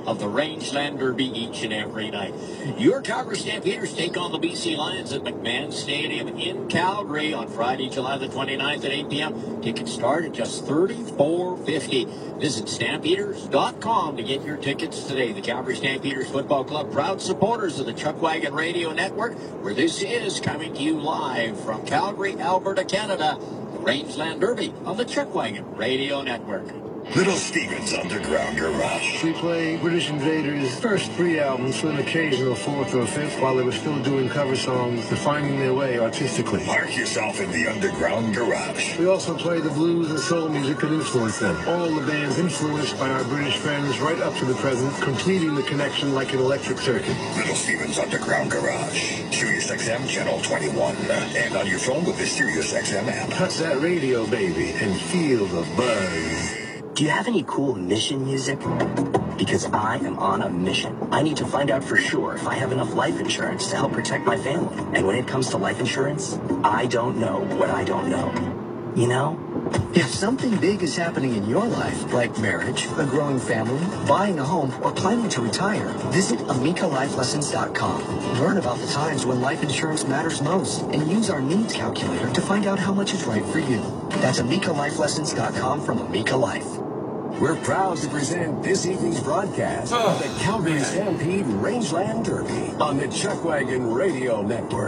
of the Rangeland Derby each and every night. Your Calgary Stampeders take on the B C Lions at McMahon Stadium in Calgary on Friday, July the twenty-ninth at eight p.m. Tickets start at just thirty-four fifty. Visit stampeders dot com to get your tickets today. The Calgary Stampeders Football Club, proud supporters of the Chuckwagon Radio Network, where this is coming to you live from Calgary, Alberta, Canada. The Rangeland Derby on the Chuckwagon Radio Network. Little Steven's Underground Garage. We play British Invaders' first three albums with an occasional fourth or fifth while they were still doing cover songs, defining their way artistically. Mark yourself in the Underground Garage. We also play the blues and soul music that influenced them. All the bands influenced by our British friends right up to the present, completing the connection like an electric circuit. Little Steven's Underground Garage. Sirius X M Channel twenty-one. And on your phone with the Sirius X M app. Touch that radio, baby, and feel the buzz. Do you have any cool mission music? Because I am on a mission. I need to find out for sure if I have enough life insurance to help protect my family. And when it comes to life insurance, I don't know what I don't know. You know? If something big is happening in your life, like marriage, a growing family, buying a home, or planning to retire, visit amica life lessons dot com. Learn about the times when life insurance matters most and use our needs calculator to find out how much is right for you. That's amica life lessons dot com from Amica Life. We're proud to present this evening's broadcast of the Calgary Stampede Rangeland Derby on the Chuckwagon Radio Network.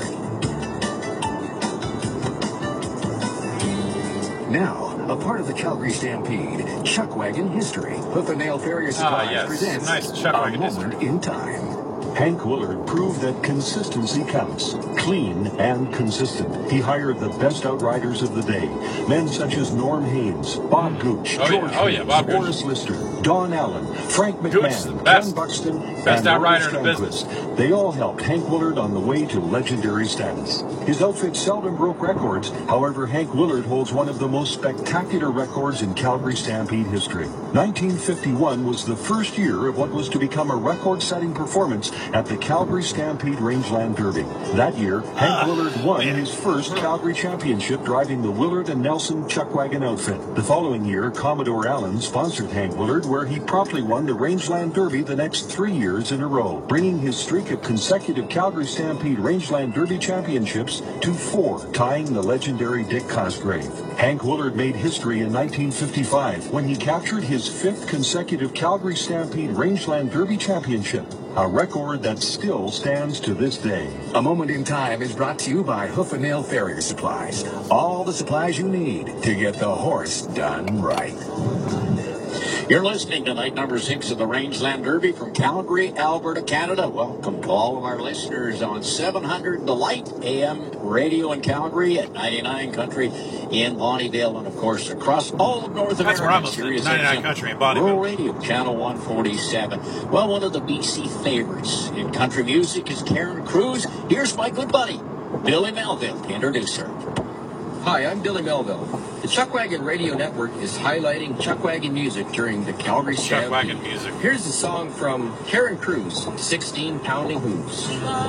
Now, a part of the Calgary Stampede, Chuckwagon History. Hoof and Nail Farrier Supplies Ah, yes. presents Nice A Chuckwagon Moment History. in Time. Hank Willard proved that consistency counts. Clean and consistent. He hired the best outriders of the day. Men such as Norm Haynes, Bob Gooch, Oh, George yeah. Oh, yeah, Haynes, Bob Gooch. Horace Lister, Don Allen, Frank Gooch is the McMahon, best. Ken Buxton, Best and outrider Maurice in the business. Strandquist. They all helped Hank Willard on the way to legendary status. His outfit seldom broke records. However, Hank Willard holds one of the most spectacular records in Calgary Stampede history. nineteen fifty-one was the first year of what was to become a record-setting performance at the Calgary Stampede Rangeland Derby. That year, Hank Willard won his first Calgary Championship driving the Willard and Nelson Chuckwagon outfit. The following year, Commodore Allen sponsored Hank Willard, where he promptly won the Rangeland Derby the next three years in a row, bringing his streak of consecutive Calgary Stampede Rangeland Derby championships to four, tying the legendary Dick Cosgrave. Hank Willard made history in nineteen fifty-five when he captured his fifth consecutive Calgary Stampede Rangeland Derby championship, a record that still stands to this day. A Moment in Time is brought to you by Hoof and Nail Farrier Supplies. All the supplies you need to get the horse done right. You're listening to night number six of the Rangeland Derby from Calgary, Alberta, Canada. Welcome to all of our listeners on seven hundred The Light A M radio in Calgary, at ninety-nine Country in Bonnyville, and of course across all of North America. That's where I'm listening, Sirius ninety-nine X M Country in Bonnyville. Rural Radio, Channel one forty-seven. Well, one of the B C favorites in country music is Karen Cruz. Here's my good buddy, Billy Melville, to introduce her. Hi, I'm Billy Melville. The Chuckwagon Radio Network is highlighting Chuckwagon music during the Calgary Stampede. Chuckwagon music. Here's a song from Karen Cruz, sixteen Pounding Hooves.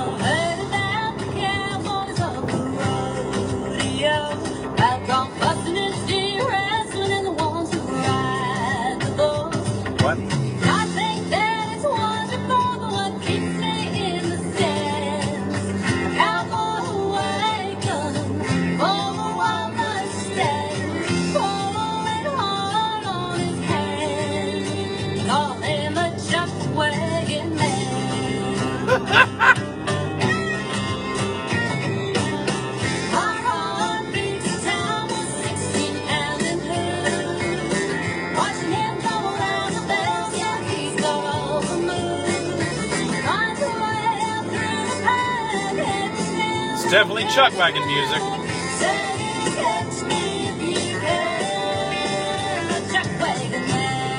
What? I think that it's wonderful, but what keeps me in the stands. Cowboy awaken, over wild Mustang, following hard on his hand. Call him a chuck-wagon man. My heart beats town with sixteen pounding hooves. Watching him double down the bells, yeah, he's got all the moves. Finds a way out through the pack, heading down. It's definitely Chuckwagon music. Say, catch me if you can, a chuck-wagon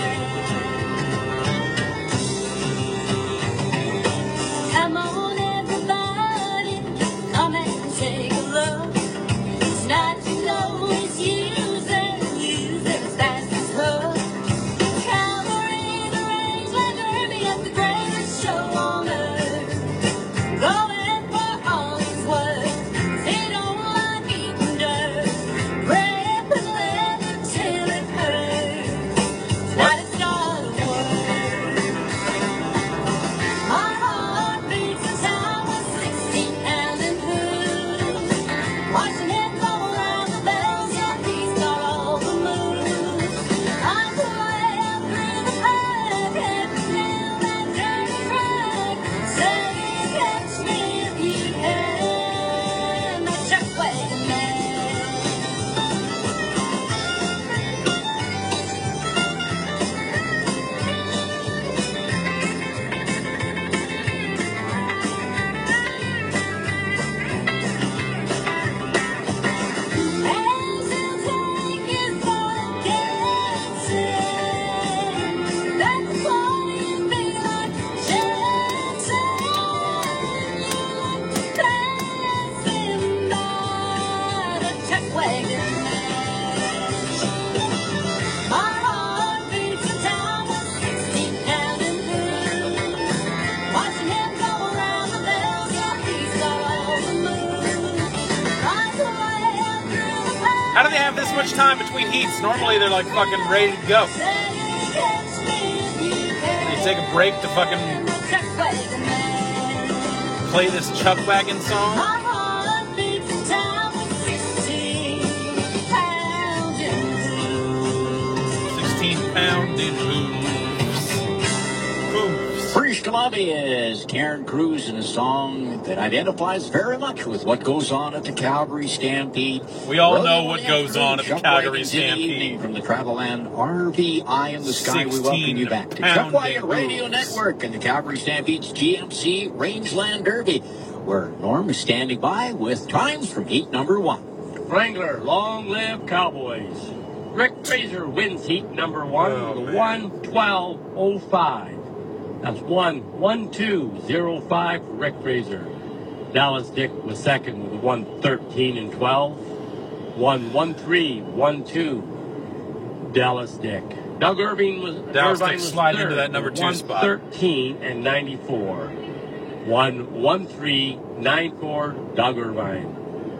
man. Come on, everybody, come and take a look. It's not to know it's used and used as fast as hook. Calvary, the Rangeland Derby, at the greatest show on earth. Going for all his worth. He don't like How do they have this much time between heats? Normally they're like fucking ready to go. They take a break to fucking play this Chuck Wagon song. sixteen pounding hooves. Hooves. British Columbia's Karen Cruz in a song that identifies very much with what goes on at the Calgary Stampede. We all Early know in what the goes on at the Chuck Calgary Wagons in the Stampede. evening from the Travelland R V Eye in the Sky. We welcome you back to Chuck Wagon Radio Network and the Calgary Stampede's G M C Rangeland Derby, where Norm is standing by with times from heat number one. Wrangler, long live Cowboys. Rick Fraser wins heat number one Oh, with a man. one twelve oh five. That's one one two oh five for Rick Fraser. Dallas Dick was second with a one thirteen and twelve. one one three one two. Dallas Dick. Doug Irvine was Dallas Irvine Dick was sliding third into that number with two spot. one thirteen and ninety-four. one one three nine four. Doug Irvine.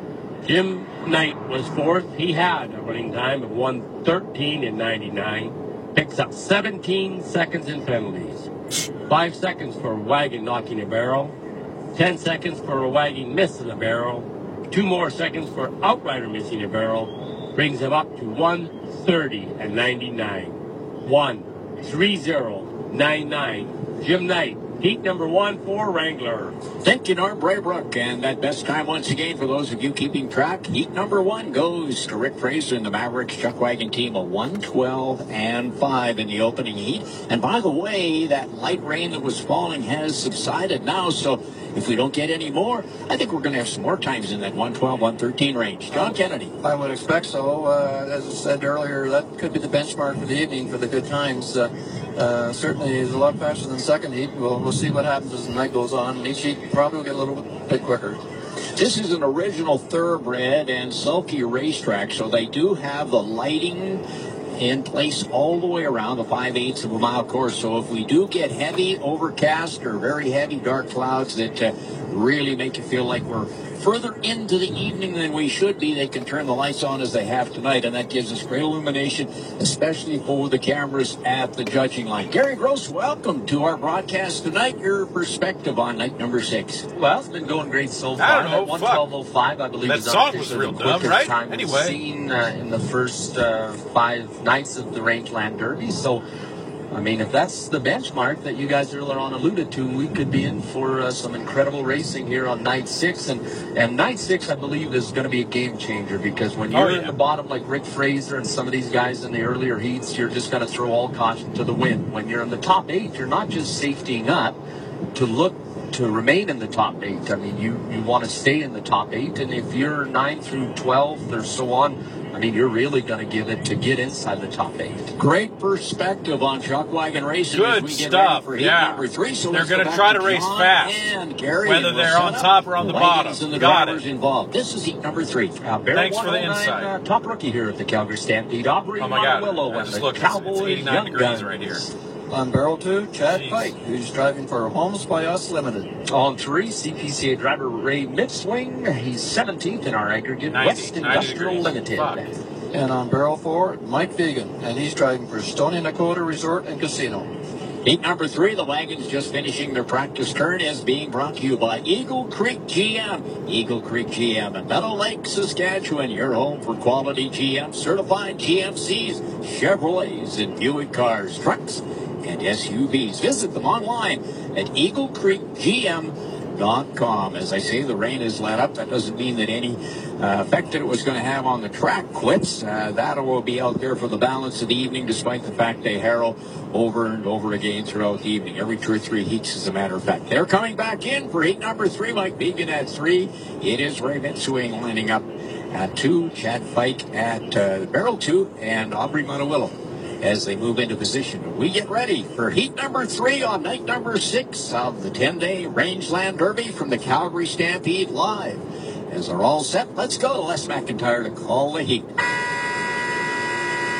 Jim Knight was fourth. He had a running time of one thirteen and ninety-nine. Picks up seventeen seconds in penalties. Five seconds for a wagon knocking a barrel. Ten seconds for a wagon missing a barrel. Two more seconds for outrider missing a barrel. Brings him up to one thirty and ninety-nine. one three oh nine nine. Jim Knight. Heat number one for Wrangler. Thank you, Norm Braybrook. And that best time once again for those of you keeping track. Heat number one goes to Rick Fraser and the Mavericks Chuck Wagon team, a one twelve and five in the opening heat. And by the way, that light rain that was falling has subsided now. So if we don't get any more, I think we're going to have some more times in that one twelve, one thirteen range. John Kennedy. I would expect so. Uh, as I said earlier, that could be the benchmark for the evening for the good times. Uh, uh, certainly, it's a lot faster than the second heat. We'll, we'll see what happens as the night goes on. Each heat probably will get a little bit quicker. This is an original thoroughbred and sulky racetrack, so they do have the lighting in place all the way around the five-eighths of a mile course. So if we do get heavy overcast or very heavy dark clouds that uh, really make you feel like we're further into the evening than we should be, they can turn the lights on as they have tonight, and that gives us great illumination, especially for the cameras at the judging line. Gary Gross, welcome to our broadcast tonight. Your perspective on night number six. Well, it's been going great so far. I don't know, That one twelve oh five, I believe, That is song was unofficially real the dumb, quickest right? time we've Anyway. seen uh, in the first uh, five nights of the Rangeland Derby. So, I mean, if that's the benchmark that you guys earlier on alluded to, we could be in for uh, some incredible racing here on night six. And, and night six, I believe, is going to be a game changer, because when Oh, you're yeah. in the bottom like Rick Fraser and some of these guys in the earlier heats, you're just going to throw all caution to the wind. When you're in the top eight, you're not just safetying up to look to remain in the top eight. I mean, you, you want to stay in the top eight, and if you're nine through twelve or so on, I mean, you're really going to give it to get inside the top eight. Great perspective on Chuck Wagon racing. Good as we get stuff, ready for heat yeah. number three. So They're let's go gonna back try to race John fast, and Gary, whether and we'll they're set on up top or on the wagons bottom. And the Got drivers it. involved. This is heat number three. Uh, Barrel Thanks for the one oh nine, insight. Uh, top rookie here at the Calgary Stampede. Aubrey Oh my God! Montello I and just the looked. It's, Cowboys it's eighty-nine Young degrees Guns. right here. On barrel two, Chad Pike, who's driving for Homes by Us Limited. On three, C P C A driver Ray Midswing. He's seventeenth in our aggregate. ninety, West ninety Industrial degrees. Limited. Fuck. And on barrel four, Mike Vegan, and he's driving for Stony Nakota Resort and Casino. Heat number three, the wagons just finishing their practice turn, is being brought to you by Eagle Creek G M. Eagle Creek G M in Meadow Lake, Saskatchewan, your home for quality G M certified G M Cs, Chevrolets, and Buick cars, trucks, and S U Vs. Visit them online at eagle creek g m dot com. As I say, the rain has let up. That doesn't mean that any uh, effect that it was going to have on the track quits. Uh, that will be out there for the balance of the evening, despite the fact they harrow over and over again throughout the evening. Every two or three heats, as a matter of fact. They're coming back in for heat number three. Mike Vegan at three. It is Ray Midswing lining up at two. Chad Fike at uh, barrel two, and Aubrey Montello as they move into position. We get ready for heat number three on night number six of the ten-day Rangeland Derby from the Calgary Stampede Live. As they're all set, let's go. Les McIntyre to call the heat.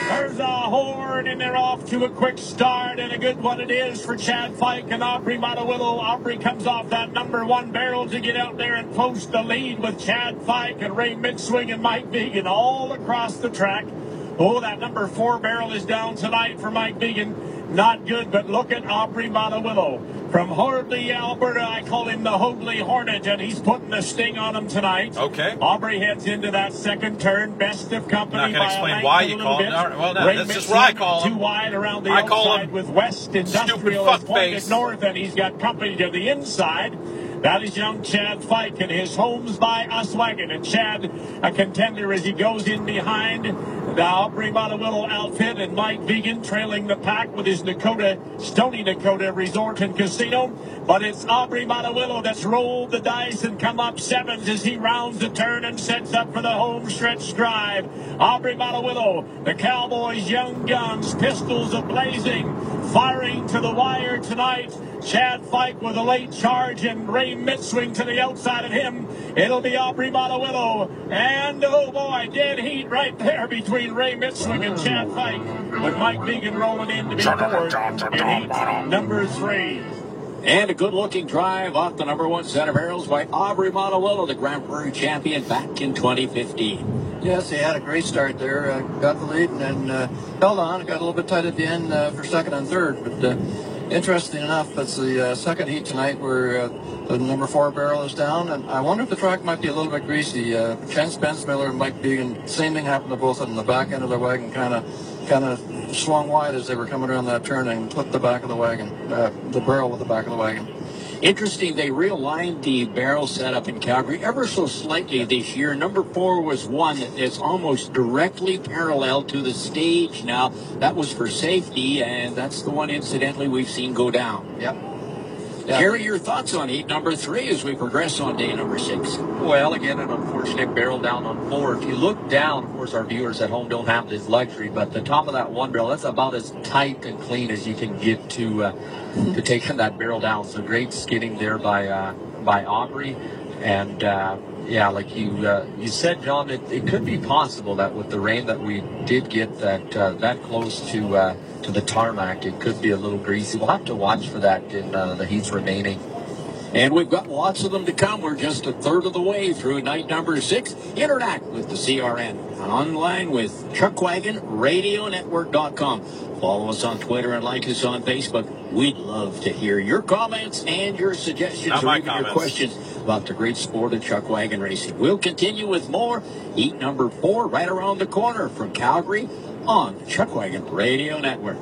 There's a horde, and they're off to a quick start, and a good one it is for Chad Fike and Aubrey Monowillo. Aubrey comes off that number one barrel to get out there and post the lead with Chad Fike and Ray Midswing and Mike Vegan all across the track. Oh, that number four barrel is down tonight for Mike Vegan. Not good, but look at Aubrey Monowillo. From Hoadley, Alberta, I call him the Hoadley Hornet, and he's putting the sting on him tonight. Okay. Aubrey heads into that second turn, best of company. Not going to by explain a why length you a call little him. bit. Well, no, Ray that's just Midswing what I call him. Too wide around the I call outside him with West Industrial fuck is pointed face. north, and he's got company to the inside. That is young Chad Fike and his Homes by Us wagon. And Chad, a contender as he goes in behind the Aubrey Monowillo outfit, and Mike Vegan trailing the pack with his Dakota, Stony Dakota Resort and Casino. But it's Aubrey Monowillo that's rolled the dice and come up sevens as he rounds the turn and sets up for the home stretch drive. Aubrey Monowillo, the Cowboys' young guns, pistols a-blazing, firing to the wire tonight. Chad Fike with a late charge and Ray Midswing to the outside of him. It'll be Aubrey Monowillo. And, oh boy, dead heat right there between Ray Midswing and Chad Fike. With Mike Vegan rolling in to be fourth in heat number three. And a good-looking drive off the number one set of barrels by Aubrey Monowillo, the Grand Prairie champion back in twenty fifteen. Yes, he had a great start there. Uh, got the lead and then uh, held on. Got a little bit tight at the end uh, for second and third. But uh, interesting enough, it's the uh, second heat tonight where uh, the number four barrel is down. And I wonder if the track might be a little bit greasy. Uh, Ken Spensmiller and Mike Vegan, same thing happened to both of them. The back end of their wagon kind of kind of swung wide as they were coming around that turn and clipped the back of the wagon, uh, the barrel with the back of the wagon. Interesting, they realigned the barrel setup in Calgary ever so slightly this year. Number four was one that is almost directly parallel to the stage now. That was for safety, and that's the one, incidentally, we've seen go down. Yep. Yeah. Gary, your thoughts on heat number three as we progress on day number six? Well, again, an unfortunate barrel down on four. If you look down, of course, our viewers at home don't have this luxury, but the top of that one barrel, that's about as tight and clean as you can get to uh, to take that barrel down. So great skidding there by uh, by Aubrey. And, uh, yeah, like you uh, you said, John, it, it could be possible that with the rain that we did get that uh, that close to uh, to the tarmac, it could be a little greasy. We'll have to watch for that in uh, the heats remaining. And we've got lots of them to come. We're just a third of the way through night number six. Interact with the C R N online with Chuckwagon Radio Network dot com. Follow us on Twitter and like us on Facebook. We'd love to hear your comments and your suggestions Not or my even your comments. questions about the great sport of chuckwagon racing. We'll continue with more. Heat number four right around the corner from Calgary on the Chuckwagon Radio Network.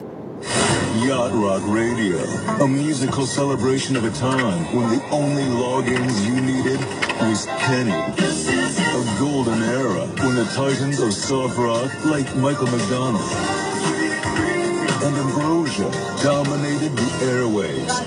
Yacht Rock Radio, a musical celebration of a time when the only logins you needed was Kenny. A golden era when the titans of soft rock like Michael McDonald and Ambrosia dominated the airwaves.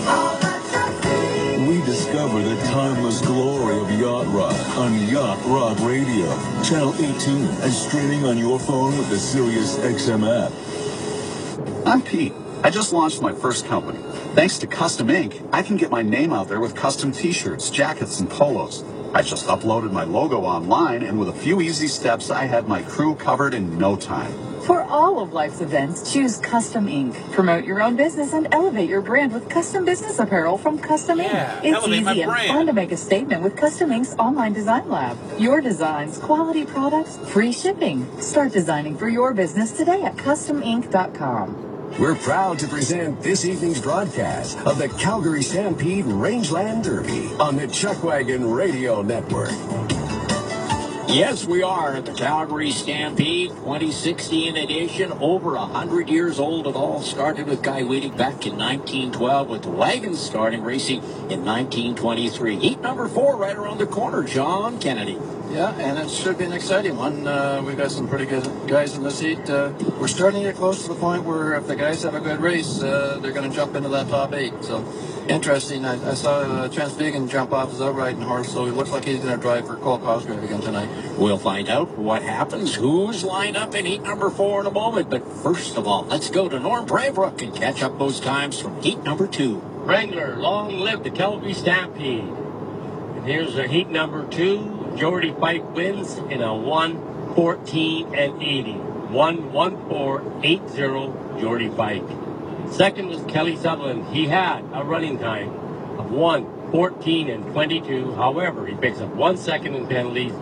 We discover the timeless glory of yacht rock on Yacht Rock Radio, channel eighteen, and streaming on your phone with the Sirius X M app. I'm Pete. I just launched my first company. Thanks to Custom Ink, I can get my name out there with custom t-shirts, jackets, and polos. I just uploaded my logo online, and with a few easy steps, I had my crew covered in no time. For all of life's events, choose Custom Ink. Promote your own business and elevate your brand with custom business apparel from Custom Yeah, Ink. It's elevate my easy and brand. fun to make a statement with Custom Ink's online design lab. Your designs, quality products, free shipping. Start designing for your business today at custom ink dot com. We're proud to present this evening's broadcast of the Calgary Stampede Rangeland Derby on the Chuckwagon Radio Network. Yes, we are at the Calgary Stampede twenty sixteen edition. Over a hundred years old. It all started with Guy Wheating back in nineteen twelve, with the wagons starting racing in nineteen twenty-three. Heat number four right around the corner, John Kennedy. Yeah, and it should be an exciting one. Uh, we've got some pretty good guys in this heat. Uh, we're starting to get close to the point where if the guys have a good race, uh, they're going to jump into that top eight. So, interesting. I, I saw uh, Chance Vegan jump off his outriding horse, so he looks like he's going to drive for Cole Cosgrave again tonight. We'll find out what happens, who's lined up in heat number four in a moment. But first of all, let's go to Norm Braybrook and catch up those times from heat number two. Wrangler, long live the Calgary Stampede. And here's the heat number two. Jordy Pike wins in a one fourteen and eighty. one one four eight zero, Jordy Fike. Second was Kelly Sutherland. He had a running time of one fourteen and twenty-two. However, he picks up one second in penalties,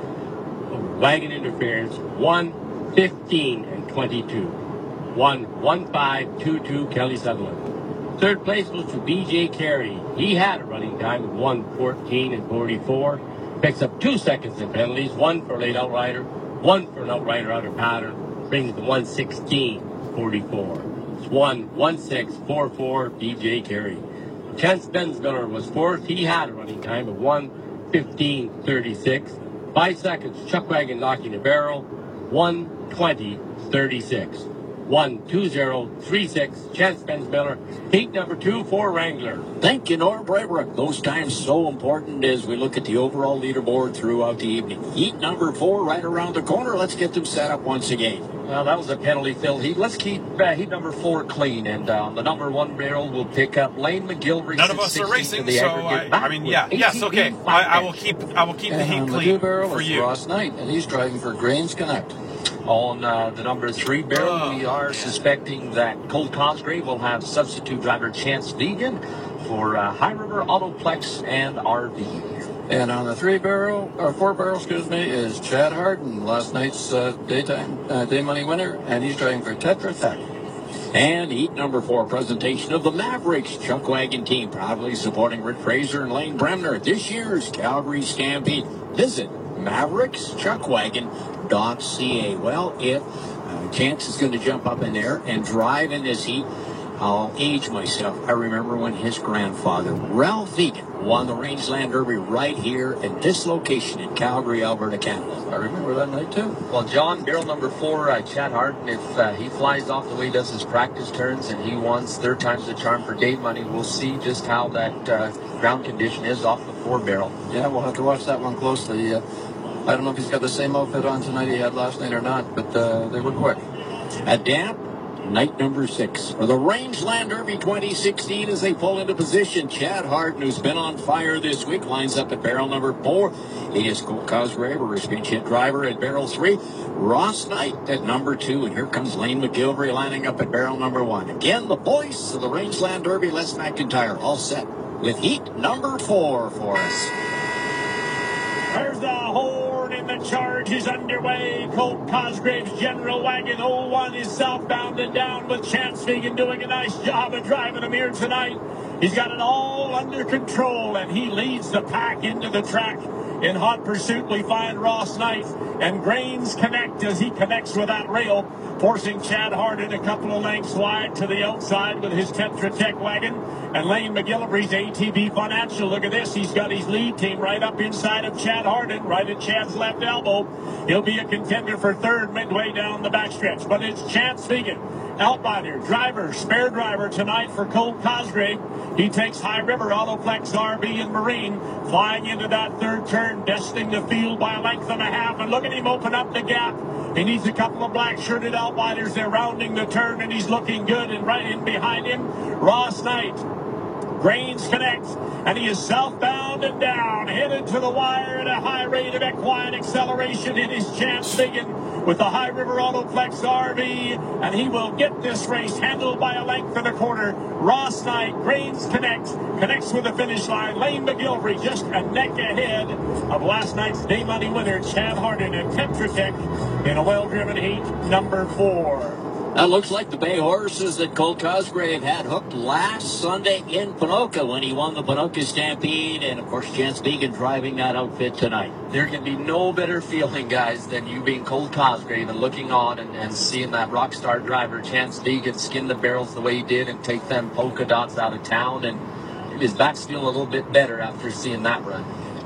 wagon interference, one fifteen and twenty-two. one one five two two, Kelly Sutherland. Third place was to B J Carey. He had a running time of one fourteen and forty-four. Picks up two seconds in penalties, one for a late outrider, one for an outrider out of pattern, brings the one sixteen forty-four. It's one one six four four, B J Carey. Chance Bensmiller was fourth. He had a running time of one fifteen thirty-six. Five seconds, Chuck Wagon knocking the barrel, one twenty thirty-six. one two zero three six, Chance Bensmiller. Heat number two for Wrangler. Thank you, Norm Braybrook. Those times so important as we look at the overall leaderboard throughout the evening. Heat number four right around the corner. Let's get them set up once again. Well, that was a penalty-filled heat. Let's keep uh, heat number four clean. And uh, on the number one barrel, we'll pick up Lane McGilvery. None of us are racing, so I, I mean, yeah, yes, okay. I, I will keep, I will keep the heat And on the clean two barrel for is you. Ross Knight, and he's driving for Grains Connect. On uh, the number three barrel, Oh, we are suspecting that Colt Cosgrave will have substitute driver Chance Vegan for uh, High River Autoplex and R V. And on the three barrel, or four barrel, excuse me, is Chad Harden, last night's uh, daytime uh, day money winner, and he's driving for Tetra Tech. And heat number four, presentation of the Mavericks Chuck Wagon team, proudly supporting Rick Fraser and Lane Bremner. This year's Calgary Stampede. Visit Mavericks Chuck Wagon dot C A. Well, if uh, Chance is going to jump up in there and drive in this heat, I'll age myself. I remember when his grandfather, Ralph Vegan, won the Rangeland Derby right here at this location in Calgary, Alberta, Canada. I remember that night, too. Well, John, barrel number four, uh, Chad Harden, if uh, he flies off the way he does his practice turns and he wants third time's the charm for day money, we'll see just how that uh, ground condition is off the four barrel. Yeah, we'll have to watch that one closely. Uh, I don't know if he's got the same outfit on tonight he had last night or not, but uh, they were quick. At damp, night number six for the Rangeland Derby twenty sixteen as they pull into position. Chad Harden, who's been on fire this week, lines up at barrel number four. It is Colt Cosgrave, a pinch hit driver, at barrel three. Ross Knight at number two. And here comes Lane McGilvery lining up at barrel number one. Again, the voice of the Rangeland Derby, Les McIntyre, all set with heat number four for us. There's the horn and the charge is underway. Colt Cosgrave's General Wagon oh one is southbound and down with Chance Vegan doing a nice job of driving him here tonight. He's got it all under control, and he leads the pack into the track. In hot pursuit, we find Ross Knight and Grains Connect as he connects with that rail, forcing Chad Harden a couple of lengths wide to the outside with his Tetra Tech wagon. And Lane McGilvery's A T B Financial, look at this, he's got his lead team right up inside of Chad Harden, right at Chad's left elbow. He'll be a contender for third midway down the backstretch, but it's Chance Vegan, outrider, driver, spare driver tonight for Colt Cosgrave. He takes High River, Autoplex, R V, and Marine, flying into that third turn, besting the field by a length and a half. And look at him open up the gap. He needs a couple of black-shirted outriders. They're rounding the turn, and he's looking good. And right in behind him, Ross Knight. Grains Connect, and he is southbound and down, headed to the wire at a high rate of equine acceleration. It is Chance Vegan with the High River Autoplex R V, and he will get this race handled by a length and a quarter. Ross Knight, Grains Connect, connects with the finish line. Lane McGilvery just a neck ahead of last night's day money winner, Chad Harden, and Tetra Tech in a well-driven heat number four. That looks like the bay horses that Colt Cosgrave had hooked last Sunday in Ponoka when he won the Ponoka Stampede. And, of course, Chance Vegan driving that outfit tonight. There can be no better feeling, guys, than you being Colt Cosgrave and looking on and, and seeing that rock star driver, Chance Vegan, skin the barrels the way he did and take them polka dots out of town. And his back's feeling a little bit better after seeing that run.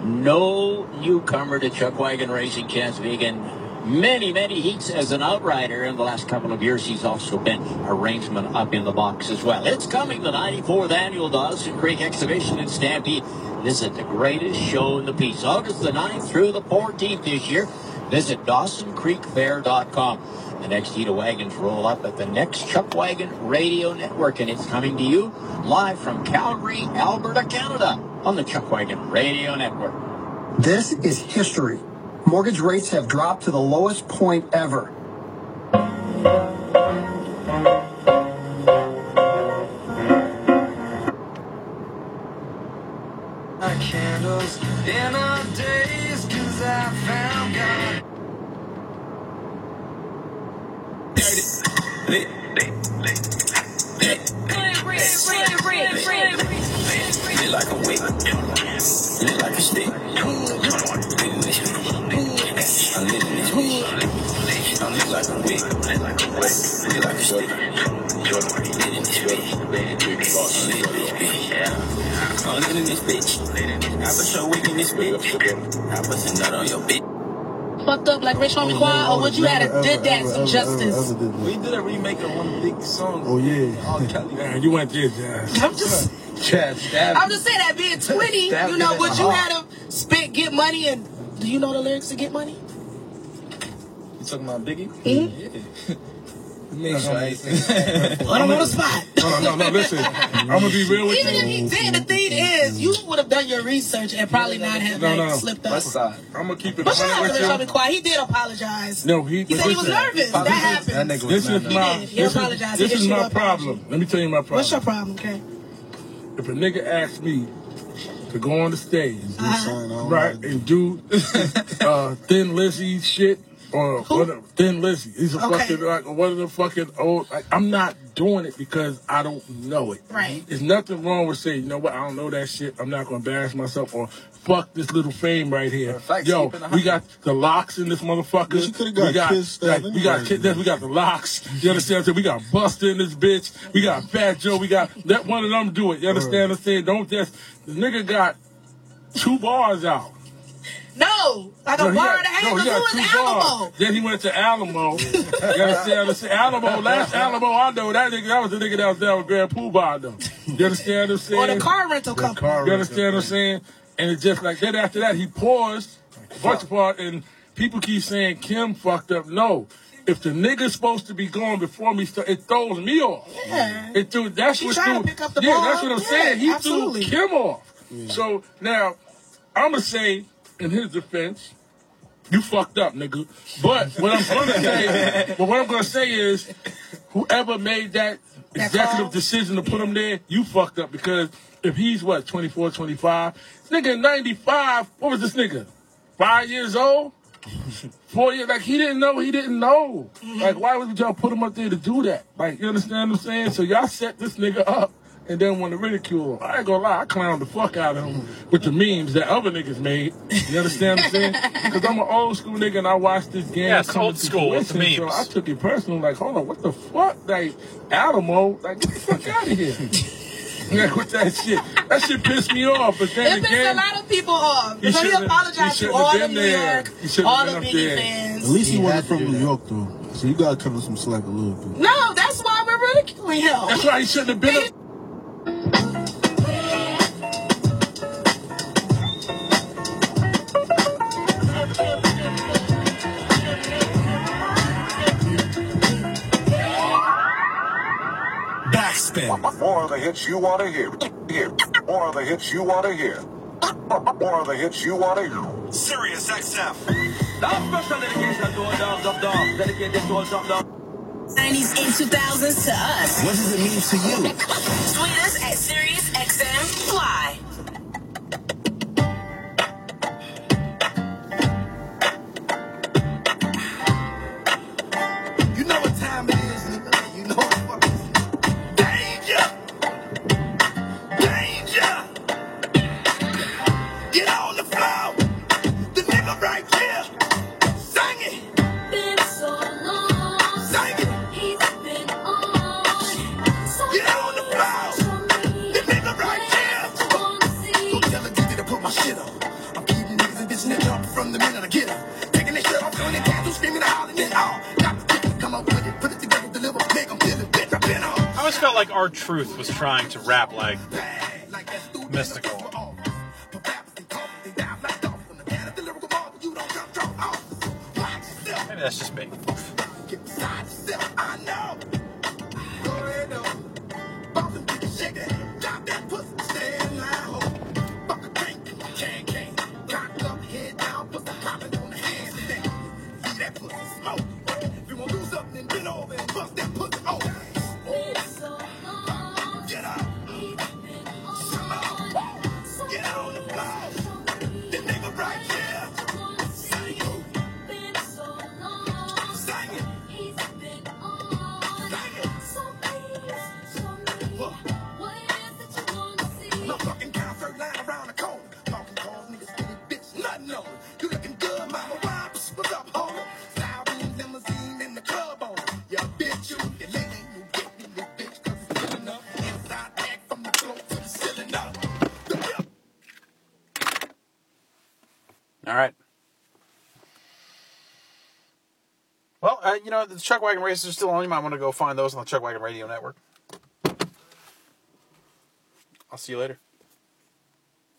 No newcomer to Chuck Wagon Racing, Chance Vegan. Many, many heats as an outrider. In the last couple of years, he's also been a rangeman up in the box as well. It's coming, the ninety-fourth annual Dawson Creek Exhibition and Stampede. Visit the greatest show in the piece. August the ninth through the fourteenth this year. Visit Dawson Creek Fair dot com. The next heat of wagons roll up at the next Chuck Wagon Radio Network, and it's coming to you live from Calgary, Alberta, Canada, on the Chuck Wagon Radio Network. This is history. Mortgage rates have dropped to the lowest point ever. Candles in our days, 'cause I found God. Lit, lit, lit, lit, lit like a wick, lit like a stick. I lit in this bitch. I lit like a wick, lit like a wick, lit like a stick. Lit in this bitch. Lit in this bitch. I'm lit in this bitch. I put your wig in this bitch. I put some nut on your bitch. Fucked up like Rich Homie Quad, or would you have did that some justice? We did a remake of one of the big songs. Oh yeah. R. Kelly. Man, you went there, Jazz. I'm just, Jazz, I'm just saying that being twenty, you know, would you have to spit Get Money, and do you know the lyrics to Get Money? You talking about Biggie? Mm-hmm. Yeah. Make sure I ain't Put him on the spot. No, no, no, listen. I'm gonna be real with Even you. if he did, the thing is, you would have done your research and probably not have No, like, no. slipped up. I'm gonna keep it But shout one out to with Rich you. Homie Quad. He did apologize. No, he, He said he was nervous. That happened. This is He my, did. He this apologized. is, He this is issued my an problem. Let me tell you my problem. What's your problem, okay? If a nigga asks me to go on the stage, Uh-huh. right, and do uh, Thin Lizzy shit, or what a, Thin Lizzy, he's a Okay. fucking, like, one of the fucking old, like, I'm not doing it because I don't know it. Right. There's nothing wrong with saying, you know what, I don't know that shit, I'm not gonna embarrass myself, or fuck this little fame right here. fact, Yo, keep it a we hundred. got the locks in this motherfucker. But you coulda got we got, Kiss like, Style we got, anyway. Kiss- we got the locks. You understand what I'm saying? We got Busta in this bitch. We got Fat Joe. We got, let one of them do it. You understand what I'm saying? Don't just, the nigga got two bars out. No, like a No, he bar got- and a half. no, he Who got was two Alamo? bars. Then he went to Alamo. You understand? what I'm saying? Alamo, last Alamo I know, that nigga, that was the nigga that was down with Grand Poobah though. You understand what I'm saying? Or the car rental company. You understand what I'm saying? And it's just like then after that he paused, bunch of part, and people keep saying Kim fucked up. No. If the nigga's supposed to be going before me, so it throws me off. Yeah. It threw, that's He what tried to threw, pick up the yeah, ball. that's what I'm Yeah, saying. He absolutely. threw Kim off. So now, I'ma say, in his defense, you fucked up, nigga. But what I'm gonna say, but what I'm gonna say is, whoever made that executive decision to put him there, you fucked up because if he's what, twenty-four, twenty-five, this nigga in ninety-five, what was this nigga? Five years old? Four years, like he didn't know, he didn't know. Like, why would y'all put him up there to do that? Like, you understand what I'm saying? So y'all set this nigga up and then want to ridicule him. I ain't gonna lie, I clowned the fuck out of him with the memes that other niggas made. You understand what I'm saying? Because I'm an old school nigga and I watched this game. Yeah, it's come old to school with the fruition, memes. So I took it personal, like, hold on, what the fuck? Like, Alamo, like, get the fuck out of here. Like, with that shit. That shit pissed me off. But then It pissed again, a lot of people off. He So he shouldn't- apologized he to shouldn't all have the been New there. York, He shouldn't all have the been up Biggie there. fans. At least he, He wasn't had to from do New that. York though, so you gotta cut him some slack a little bit. No, that's why we're ridiculing him. That's why he shouldn't have been up. Backspin. More of the hits you want to hear. Hear. More of the hits you want to hear. More of the hits you want to hear. Sirius X M. nineties and two thousands to us. What does it mean to you? Tweet us at Sirius X M Fly. You know what time it is, nigga. You know what fuck it is. Danger! Danger! Get on the floor! The nigga right here! Sing it! Been so long. Sing it! He's been on. Get on the floor! The nigga right here! Go tell a D J to put my shit on. I'm keeping niggas and bitch nigga up from the minute I get them. Taking this shit off, doing it, tattoo, screaming and hollering it all. Got the ticket, come up with it, put it together, deliver, make them feel it, bitch, I've been on. I always felt like R Truth was trying to rap like Mystical. Maybe that's just me. I know. Go ahead, though. Bounce and get shake that. Drop that pussy, stay in line, ho. Fuck a drink, can, can. Cock up, head down, pussy popping on the hands and then. See that pussy smoke. If you wanna do something, then get over No fucking concert line around the corner. Talking cars, niggas get it, bitch, nothing on it. You looking good, mama. Whoops, what's up, homie? Style beam limousine in the club on it. Yeah, bitch, you, your lady, you get me, this bitch, cause it's good enough. Inside back from the floor to the ceiling up. All right. Well, uh, you know, the Chuck Wagon races are still on. You might want to go find those on the Chuck Wagon Radio Network. I'll see you later.